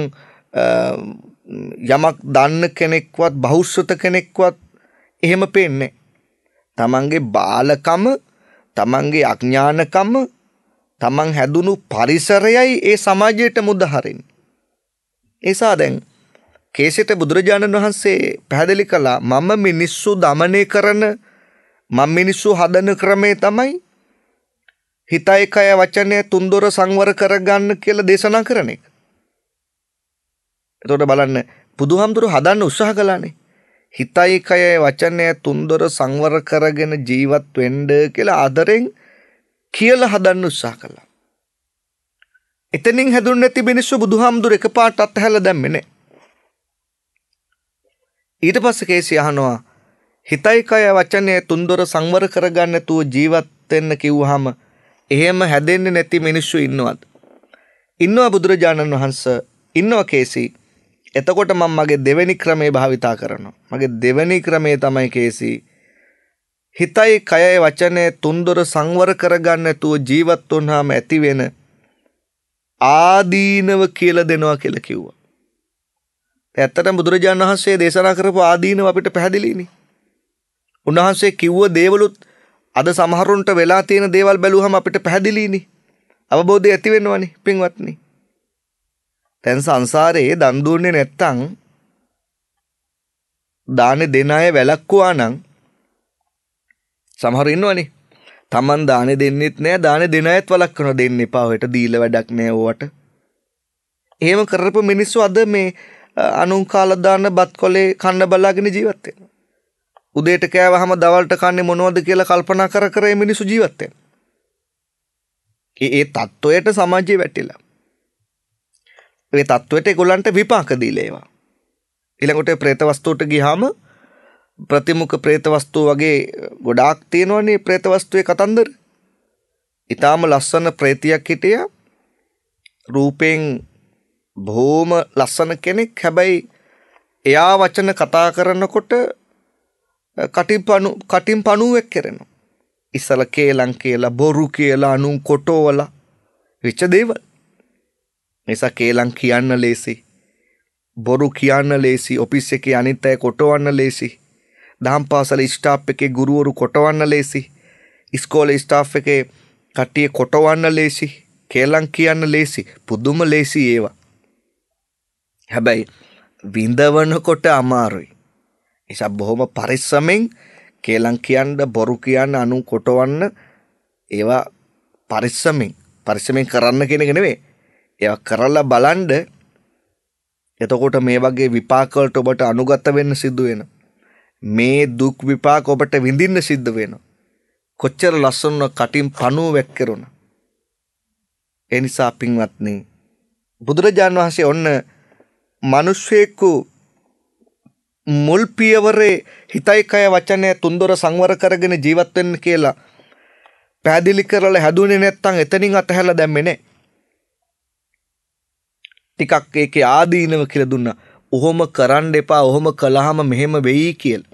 යමක් දන්න කෙනෙක්වත් බහුශ්‍රත කෙනෙක්වත් එහෙම පේන්නේ. තමන්ගේ බාලකම, තමන්ගේ අඥානකම, තමන් හැදුණු පරිසරයයි ඒ සමාජයට මුදහරින්. ඒසා දැන් කේසිත බුදුරජාණන් වහන්සේ පැහැදිලි කළා මම මිනිස්සු දමනය කරන මම මිනිස්සු හදන ක්‍රමේ තමයි හිතයි කය වචනය තුන්දොර සංවර කරගන්න කියලා දේශනා කරන එක. එතකොට බලන්න බුදුහාමුදුරු හදන්න උත්සාහ කළානේ. හිතයි කය වචනය තුන්දොර සංවර කරගෙන ජීවත් වෙන්න කියලා ආදරෙන් කියලා හදන්න උත්සාහ කළා. එතනින් හැදුන්නේ නැති මිනිස්සු බුදුහාමුදුරු එකපාරට අත්හැරලා දැම්මේ නෑ. ඊට පස්සේ කේසි අහනවා හිතයි කය වචනය තුන්දොර සංවර කරගන්න නැතුව ජීවත් වෙන්න කිව්වහම එහෙම හැදෙන්නේ නැති මිනිස්සු ඉන්නවද? ඉන්නවා බුදුරජාණන් වහන්සේ. ඉන්නවා කේසි. එතකොට මම මගේ දෙවෙනි ක්‍රමේ භාවිතා කරනවා. මගේ දෙවෙනි ක්‍රමේ තමයි කේසි. හිතයි කයයි වචනය තුන්දොර සංවර කරගන්න නැතුව ජීවත් වුණාම ඇති වෙන ආදීනව කියලා දෙනවා කියලා කිව්වා. ඇත්තටම බුදුරජාණන් වහන්සේ දේශනා කරපු ආදීනව අපිට පැහැදිලිනේ. උන්වහන්සේ කිව්ව දේවලුත් අද සමහරුන්ට වෙලා තියෙන දේවල් බැලුවහම අපිට පැහැදිලිනේ. අවබෝධය ඇති වෙනවනේ පින්වත්නි. දැන් සංසාරේ දන් දුන්නේ නැත්තම් දානේ දෙන අය වැළක්කුවා නම් සමහර ඉන්නවනේ. Taman දානේ දෙන්නෙත් නෑ දානේ දෙන අයත් වළක්වනවා දෙන්න එපා ඔයට දීලා වැඩක් නෑ ඕවට. එහෙම කරපු මිනිස්සු අද මේ අනුන් කාලා දාන බත් කොලේ කන්න බලාගෙන ජීවත් වෙනවා. උදේට කෑවහම දවල්ට කන්නේ මොනවද කියලා කල්පනා කර කර මේ මිනිස්සු ජීවත් වෙනවා. ඒ තත්වයට සමාජය වැටිලා. ඒ තත්වයට ඒගොල්ලන්ට විපාක දීලා ඒවා. ඊළඟට പ്രേත වස්තුවට ගියාම ප්‍රතිමුඛ പ്രേත වස්තු වගේ ගොඩාක් තියෙනවනේ പ്രേත වස්තුවේ කතන්දර. ඊටාම ලස්සන പ്രേතියක් හිටියා. රූපෙන් බොහොම ලස්සන කෙනෙක්. හැබැයි එයා වචන කතා කරනකොට කටින් පණුවෙක් කරනවා. ඉස්සල කේලම් කියලා බොරු කියලා අනුන් කොටවලා වෙච්ච දේවල්. නිසා කේලම් කියන්න ලේසි. බොරු කියන්න ලේසි. ඔෆිස් එකේ අනිත් අය කොටවන්න ලේසි. දහම් පාසල ස්ටාෆ් එකේ ගුරුවරු කොටවන්න ලේසි. ඉස්කෝලේ ස්ටාෆ් එකේ කට්ටිය කොටවන්න ලේසි. කේලම් කියන්න ලේසි. පුදුම ලේසි ඒවා. හැබැයි විඳවනකොට අමාරුයි. නිසා බොහොම පරිස්සමෙන් කේලම් කියන්න බොරු කියන්න අනුන් කොටවන්න ඒවා පරිස්සමෙන් කරන්න කියන එක නෙවෙයි. ඒවා කරලා බලන්න. එතකොට මේ වගේ විපාක වලට ඔබට අනුගත වෙන්න සිද්ධ වෙනවා. මේ දුක් විපාක ඔබට විඳින්න සිද්ධ වෙනවා. කොච්චර ලස්සන කටින් පණුව වැක්කිරුණා. ඒ නිසා පින්වත්නි බුදුරජාණන් වහන්සේ ඔන්න මිනිස්සෙකු මුල් පියවරේ හිතයි කය වචනය තුන්දොර සංවර කරගෙන ජීවත් වෙන්න කියලා පැහැදිලි කරලා හැදුනේ නැත්නම් එතනින් අතහැරලා දැම්මේ නැහැ. ටිකක් ඒකේ ආදීනව කියලා දුන්නා. ඔහොම කරන්න එපා. ඔහොම කළාම මෙහෙම වෙයි කියලා.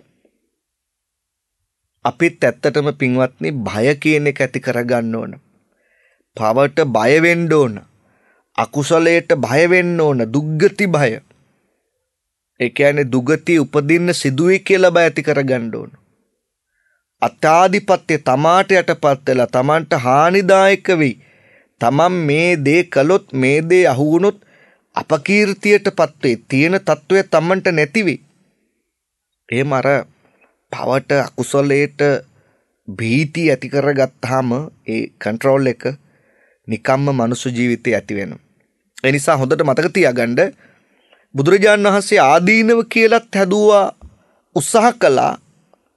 අපිත් ඇත්තටම පින්වත්නි බය කියන එක ඇති කරගන්න ඕන. පවට බය වෙන්න ඕන. අකුසලයට බය වෙන්න ඕන. දුක්ගති බය. ඒ කියන්නේ දුගතිය උපදින්න සිදුවේ කියලා බය ඇති කරගන්න ඕන. අත්ආදිපත්‍ය තමාට යටපත් වෙලා තමන්ට හානිදායක වෙයි. තමන් මේ දේ කළොත් මේ දේ අහු වුණොත් අපකීර්තියටපත් වේ. තියෙන తত্ত্বය තමන්ට නැති වෙයි. එහෙම අර පවට අකුසලයට භීති ඇති කරගත්තාම ඒ කන්ට්‍රෝල් එක නිකම්ම මනුස්ස ජීවිතේ ඇති වෙනවා. ඒ නිසා හොඳට මතක තියාගන්න බුදුරජාණන් වහන්සේ ආදීනව කියලාත් හැදුවා උත්සාහ කළා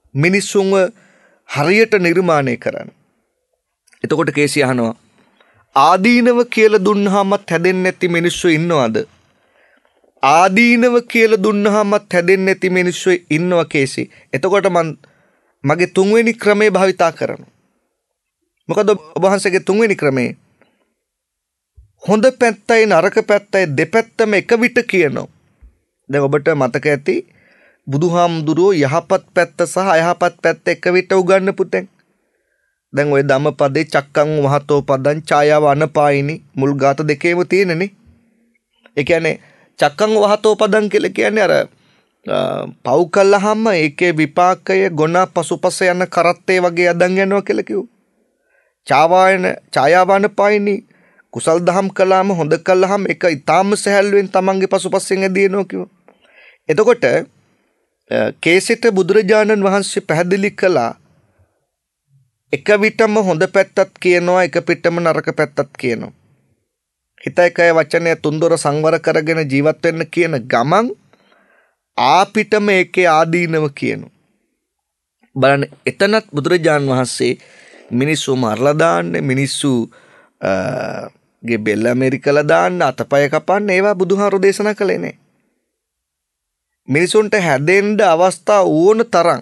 මිනිසුන්ව හරියට නිර්මාණය කරන්න. එතකොට කේසි අහනවා ආදීනව කියලා දුන්නාමත් හැදෙන්නේ නැති මිනිස්සු ඉන්නවද? ආදීනව කියලා දුන්නාමත් හැදෙන්නේ නැති මිනිස්සු ඉන්නවා කේසි. එතකොට මගේ තුන්වෙනි ක්‍රමේ භාවිතා කරනවා. මොකද ඔබ වහන්සේගේ තුන්වෙනි ක්‍රමේ හොඳ පැත්තයි නරක පැත්තයි දෙපැත්තම එක විට කියනවා. දැන් ඔබට මතක ඇති බුදුහාමුදුරුවෝ යහපත් පැත්ත සහ අයහපත් පැත්ත එක විට උගන්වපු තැන්. දැන් ওই ධම්මපදේ චක්කං වහතෝ පදං ඡායාව අනපායිනි මුල් ගාත දෙකේම තියෙනනේ. ඒ කියන්නේ චක්කං වහතෝ පදං කියලා කියන්නේ අර පව් කළාම ඒකේ විපාකය ගොන පසුපස යන කරත්තේ වගේ අදන් යනවා කියලා කිව්වා. ඡායාව අනපායිනි කුසල් දහම් කළාම හොඳ කළාම ඒක ඊටාම සහැල්ලුවෙන් තමන්ගේ පසුපසෙන් ඇදීනවා කිව්වා. එතකොට කේසිට බුදුරජාණන් වහන්සේ පැහැදිලි කළා එක විටම හොඳ පැත්තත් කියනවා එක පිටම නරක පැත්තත් කියනවා. හිතයි කය වචනය තුන්දොර සංවර කරගෙන ජීවත් වෙන්න කියන ගමන් ආපිටම ඒකේ ආදීනව කියනවා. බලන්න එතනත් බුදුරජාණන් වහන්සේ මිනිස්සු මරලා දාන්න මිනිස්සු ගේ බෙල්ල ඇමරිකලා දාන්න අතපය කපන්න ඒවා බුදුහාරු දේශනා කළේ නෑ. මිනිසුන්ට හැදෙන්න අවස්ථා ඕන තරම්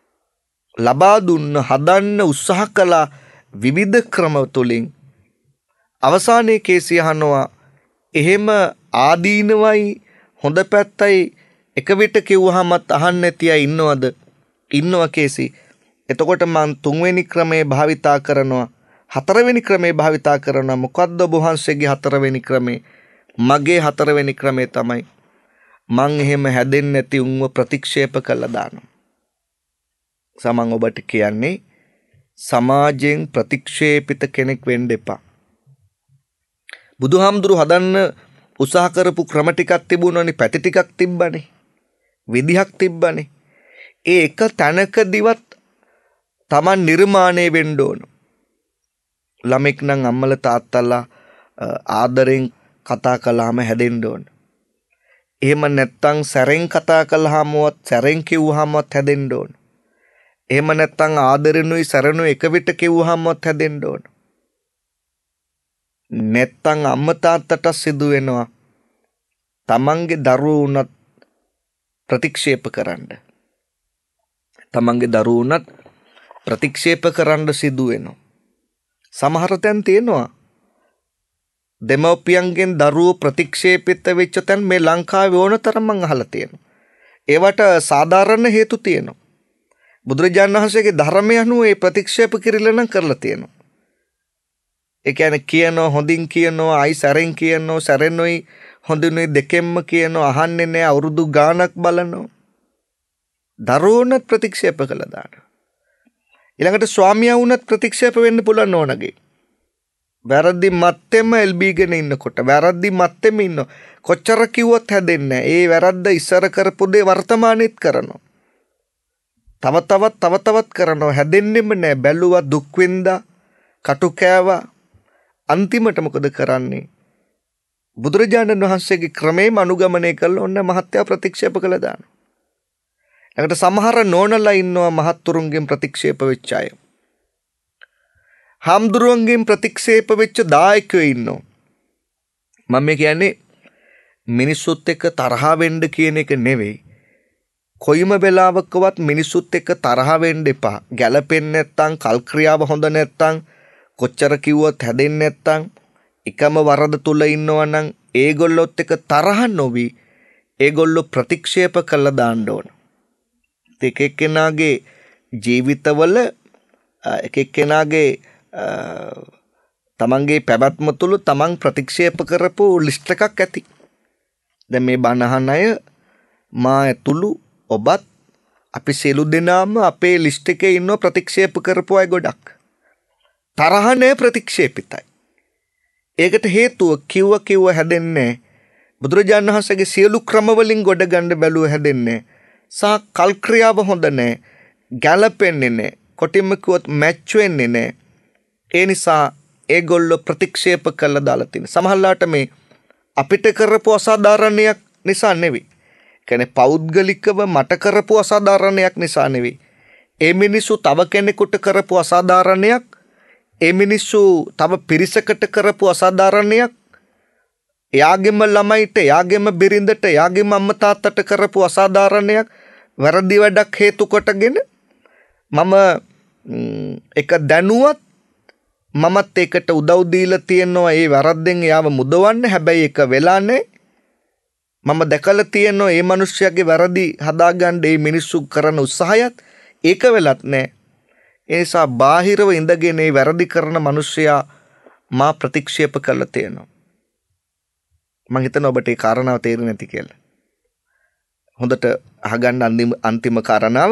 ලබා දුන්න හදන්න උත්සාහ කළ විවිධ ක්‍රම තුලින් අවසානයේ කේසි අහනවා එහෙම ආදීනවයි හොඳ පැත්තයි එක විට කිව්වහමත් අහන්න නැති අය ඉන්නවද? ඉන්නවා කේසි. එතකොට මම තුන්වෙනි ක්‍රමේ භාවිතා කරනවා හතරවෙනි ක්‍රමේ භාවිතා කරනවා. මොකද්ද ඔබ වහන්සේගේ හතරවෙනි ක්‍රමේ? මගේ හතරවෙනි ක්‍රමේ තමයි මං එහෙම හැදෙන්නේ නැති උන්ව ප්‍රතික්ෂේප කළා දානවා. සමන් ඔබට කියන්නේ සමාජයෙන් ප්‍රතික්ෂේපිත කෙනෙක් වෙන්න එපා. බුදුහාමුදුරු හදන්න උත්සාහ කරපු ක්‍රම ටිකක් තිබුණානේ, පැති ටිකක් තිබ්බනේ, විදිහක් තිබ්බනේ. ඒ එක තැනකදීවත් Taman නිර්මාණය වෙන්න ඕන. ළමෙක් නම් අම්මලා තාත්තලා ආදරෙන් කතා කළාම හැදෙන්න ඕන. එහෙම නැත්තම් සැරෙන් කතා කළාමවත් සැරෙන් කිව්වහමවත් හැදෙන්න ඕන. එහෙම නැත්තම් ආදරෙනුයි සැරෙනුයි එක විට කිව්වහමවත් හැදෙන්න ඕන. නැත්තම් අම්මා තාත්තට සිදු වෙනවා තමන්ගේ දරුවෝ උනත් ප්‍රතික්ෂේප කරන්න. තමන්ගේ දරුවෝ උනත් ප්‍රතික්ෂේප කරන්න සිදු වෙනවා. සමහර තැන් තියෙනවා දෙමව්පියන්ගෙන් දරුවෝ ප්‍රතික්ෂේපිත වෙච්ච තැන් මේ ලංකාවේ ඕන තරම් මං අහලා තියෙනවා. ඒවට සාධාරණ හේතු තියෙනවා. බුදුරජාණන් වහන්සේගේ ධර්මය අනුව ඒ ප්‍රතික්ෂේප කිරිල්ල නම් කරලා තියෙනවා. ඒ කියන්නේ කියනවා හොඳින් කියනවා අයි සැරෙන් කියනවා සැරෙනුයි හොඳිනුයි දෙකෙන්ම කියනවා අහන්නේ නැහැ අවුරුදු ගාණක් බලනවා. දරුවෝනත් ප්‍රතික්ෂේප කළා දානවා. ඊළඟට ස්වාමියා වුණත් ප්‍රතික්ෂේප වෙන්න පුළුවන් ඕනගේ. වැරදි මත්තෙම එල්බීගෙන ඉන්නකොට වැරදි මත්තෙම ඉන්න කොච්චර කිව්වත් හැදෙන්නේ නැහැ. ඒ වැරද්ද ඉස්සර කරපු දේ වර්තමානෙත් කරනවා. තව තවත් කරනවා. හැදෙන්නෙම නැහැ. බැලුවා දුක් විඳා කටු කෑවා. අන්තිමට මොකද කරන්නේ? බුදුරජාණන් වහන්සේගේ ක්‍රමේම අනුගමනය කළා ඔන්න මහත්ය ප්‍රතික්ෂේප කළා දානවා. ළඟට සමහර නෝනලා ඉන්නවා මහත්තුරුන්ගෙන් ප්‍රතික්ෂේප වෙච්ච අය. හාමුදුරුවන්ගෙන් ප්‍රතික්ෂේප වෙච්ච දායකයෝ ඉන්නවා. මම කියන්නේ මිනිස්සුත් එක්ක තරහ වෙන්න කියන එක නෙවෙයි. කොයිම වෙලාවකවත් මිනිස්සුත් එක්ක තරහ වෙන්න එපා. ගැළපෙන්නේ නැත්තම්, කල් ක්‍රියාව හොඳ නැත්තම්, කොච්චර කිව්වත් හැදෙන්නේ නැත්තම්, එකම වරද තුල ඉන්නවා නම් ඒගොල්ලොත් එක්ක තරහ නොවි ඒගොල්ලෝ ප්‍රතික්ෂේප කළා දාන්න ඕන. එක එක්කෙනාගේ ජීවිතවල එක එක්කෙනාගේ තමන්ගේ පැවැත්ම තුළ තමන් ප්‍රතික්ෂේප කරපු ලිස්ට් එකක් ඇති. දැන් මේ බණ අහන අය මා ඇතුළු ඔබත් අපි සියලු දෙනාම අපේ ලිස්ට් එකේ ඉන්න ප්‍රතික්ෂේප කරපු අය ගොඩක්. තරහ නැහැ, ප්‍රතික්ෂේපිතයි. ඒකට හේතුව කිව්ව හැදෙන්නේ බුදුරජාණන් වහන්සේගේ සියලු ක්‍රමවලින් ගොඩ ගන්න බැලුව හැදෙන්නේ සහ කල් ක්‍රියාව හොඳ නැහැ, ගැළපෙන්නේ නැහැ, කොටින්ම කිව්වොත් මැච් වෙන්නේ නැහැ. ඒ නිසා ඒගොල්ලෝ ප්‍රතික්ෂේප කළා දාලා තියෙන. සමහරලාට මේ අපිට කරපු අසාධාරණයක් නිසා නෙවෙයි. කියන්නේ පෞද්ගලිකව මට කරපු අසාධාරණයක් නිසා නෙවෙයි. ඒ මිනිස්සු තව කෙනෙකුට කරපු අසාධාරණයක් ඒ මිනිස්සු තව පිරිසකට කරපු අසාධාරණයක්, එයාගෙම ළමයිට, එයාගෙම බිරිඳට, එයාගෙම අම්මා තාත්තට කරපු අසාධාරණයක්, වැරදි වැඩක් හේතු කොටගෙන මම එක දැනුවත්, මමත් ඒකට උදව් දීලා තියෙනවා ඒ වැරද්දෙන් එයාව මුදවන්න. හැබැයි ඒක වෙලා නැහැ. මම දැකලා තියෙනවා මේ මිනිස්සුගේ වැරදි හදාගන්න මේ මිනිස්සු කරන උත්සාහයත් ඒක වෙලත් නැහැ. ඒ නිසා බාහිරව ඉඳගෙන මේ වැරදි කරන මිනිස්සයා මා ප්‍රතික්ෂේප කළා තියෙනවා. මම හිතනවා ඔබට ඒ කාරණාව තේරෙන්නේ නැති කියලා. හොඳට අහගන්න අන්තිම කාරණාව.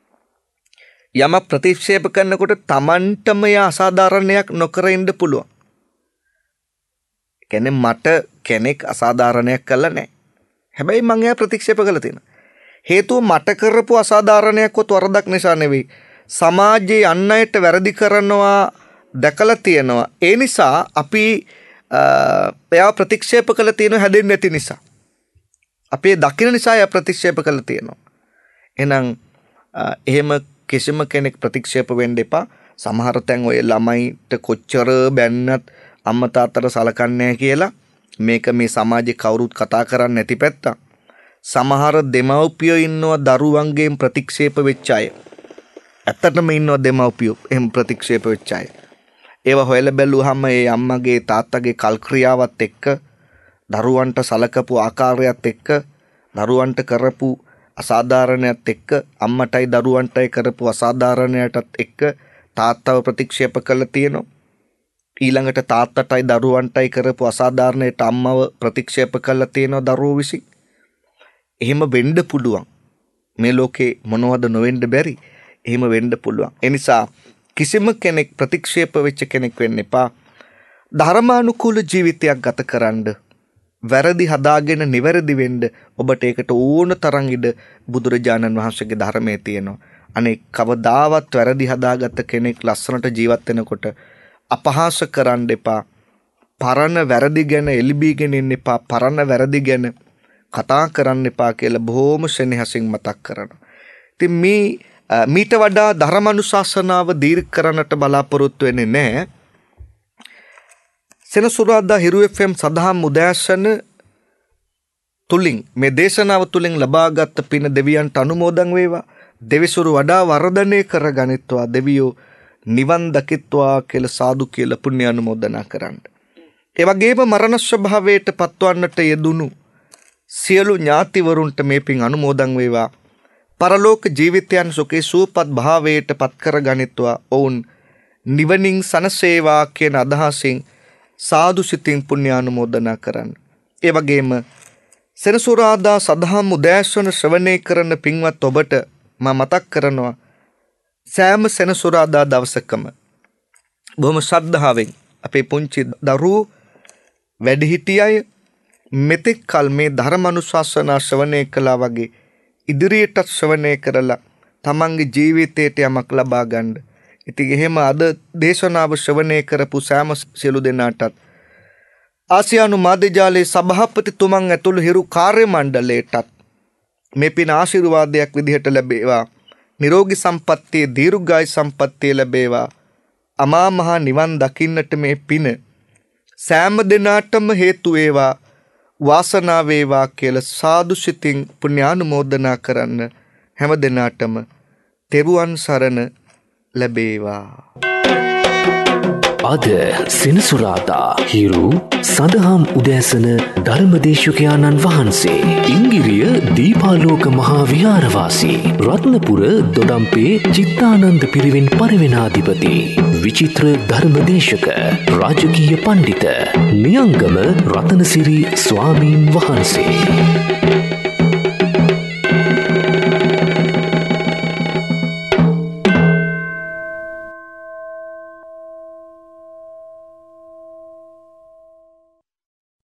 යම ප්‍රතික්ෂේප කරනකොට Tamanටම අසාධාරණයක් නොකර ඉන්න පුළුවන්. කියන්නේ මට කෙනෙක් අසාධාරණයක් කළා නැහැ. හැබැයි මම එයා ප්‍රතික්ෂේප කළා තියෙනවා. හේතුව මට කරපු අසාධාරණයක්වත් වරදක් නිසා නෙවෙයි. සමාජයේ අන් අයට වැරදි කරනවා දැකලා තියෙනවා. ඒ නිසා අපි එයා ප්‍රතික්ෂේප කළා තියෙනවා හැදෙන්නේ නැති නිසා. අපේ දකින්න නිසා එයා ප්‍රතික්ෂේප කළා තියෙනවා. එහෙනම් එහෙම කිසිම කෙනෙක් ප්‍රතික්ෂේප වෙන්න එපා. සමහර තැන් ඔය ළමයිට කොච්චර බැන්නත් අම්මා තාත්තට සලකන්නේ කියලා මේක මේ සමාජේ කවුරුත් කතා කරන්නේ නැති පැත්ත. සමහර දෙමව්පියෝ ඉන්නවා දරුවන්ගෙන් ප්‍රතික්ෂේප වෙච්ච අය. ඇත්තටම ඉන්නවා දෙමව්පියෝ එහෙම ප්‍රතික්ෂේප වෙච්ච අය. ඒවා හොයලා බැලුවාම ඒ අම්මගේ තාත්තගේ කල් ක්‍රියාවත් එක්ක, දරුවන්ට සලකපු ආකාරයත් එක්ක, දරුවන්ට කරපු අසාධාරණයත් එක්ක, අම්මටයි දරුවන්ටයි කරපු අසාධාරණයටත් එක්ක තාත්තව ප්‍රතික්ෂේප කළා තියෙනවා. ඊළඟට තාත්තටයි දරුවන්ටයි කරපු අසාධාරණයට අම්මව ප්‍රතික්ෂේප කළා තියෙනවා දරුවෝ විසින්. එහෙම වෙන්න පුළුවන්. මේ ලෝකේ මොනවද නොවෙන්න බැරි. එහෙම වෙන්න පුළුවන්. ඒ නිසා කිසිම කෙනෙක් ප්‍රතික්ෂේප වෙච්ච කෙනෙක් වෙන්න එපා. ධර්මානුකූල ජීවිතයක් ගත කරන්න, වැරදි හදාගෙන නිවැරදි වෙන්න ඔබට ඒකට ඕන තරම් ඉඩ බුදුරජාණන් වහන්සේගේ ධර්මයේ තියෙනවා. අනේ කවදාවත් වැරදි හදාගත්ත කෙනෙක් ලස්සනට ජීවත් වෙනකොට අපහාස කරන්න එපා. පරණ වැරදි ගැන එලිබීගෙන ඉන්න එපා. පරණ වැරදි ගැන කතා කරන්න එපා කියලා බොහොම සෙනෙහසින් මතක් කරනවා. ඉතින් මීට වඩා ධර්මානුශාසනාව දීර්ඝ කරන්නට බලාපොරොත්තු වෙන්නේ නැහැ. සෙනසුරාදා හිරු FM සදහම් උදෑසන තුලින් මේ දේශනාව තුලින් ලබාගත් පින දෙවියන්ට අනුමෝදන් වේවා. දෙවිසුරු වඩා වර්ධනය කරගනිත්වා. දෙවියෝ නිවන් දකිත්වා කියලා සාදු කියලා පුණ්‍ය අනුමෝදනා කරන්න. ඒ වගේම මරණ ස්වභාවයට පත්වන්නට යෙදුණු සියලු ඥාතිවරුන්ට මේ පින් අනුමෝදන් වේවා. පරලෝක ජීවිතයන් සුඛේ සූපත් භාවයට පත් කරගනිත්වා. ඔවුන් නිවනින් සනසේවා කියන අදහසින් සාදු සිතින් පුණ්‍ය අනුමෝදනා කරන්න. ඒ වගේම සෙනසුරාදා සදහම් උදෑසන ශ්‍රවණය කරන පින්වත් ඔබට මම මතක් කරනවා, සෑම සෙනසුරාදා දවසකම බොහොම ශ්‍රද්ධාවෙන් අපේ පුංචි දරුවෝ, වැඩිහිටි අය මෙතෙක් කල මේ ධර්මානුශාසනා ශ්‍රවණය කළා වගේ ඉදිරියටත් ශ්‍රවණය කරලා තමන්ගේ ජීවිතයට යමක් ලබා ගන්න. ඉතින් එහෙම අද දේශනාව ශ්‍රවණය කරපු සෑම සියලු දෙනාටත් ආසියානු මාධ්‍යජාලයේ සභාපතිතුමන් ඇතුළු හිරු කාර්ය මණ්ඩලයටත් මේ පින ආශිර්වාදයක් විදිහට ලැබේවා. නිරෝගී සම්පන්නිය, දීර්ඝායු සම්පන්නිය ලැබේවා. අමා මහ නිවන් දකින්නට මේ පින සෑම දිනාටම හේතු වේවා, වාසනාව වේවා කියලා සාදු සිතින් පුණ්‍යානුමෝදනා කරන්න. හැම දිනාටම තෙරුවන් සරණ ලැබේවා. අද සෙනසුරාදා හිරු සදහම් උදෑසන ධර්මදේශකයාණන් වහන්සේ ඉංගිරිය දීපාලෝක මහා විහාරවාසී රත්නපුර දොඩම්පේ චිත්තානන්ද පිරිවෙන් පරිවෙනාධිපති විචිත්‍ර ධර්මදේශක රාජකීය පණ්ඩිත නියංගම රතනසිරි ස්වාමීන් වහන්සේ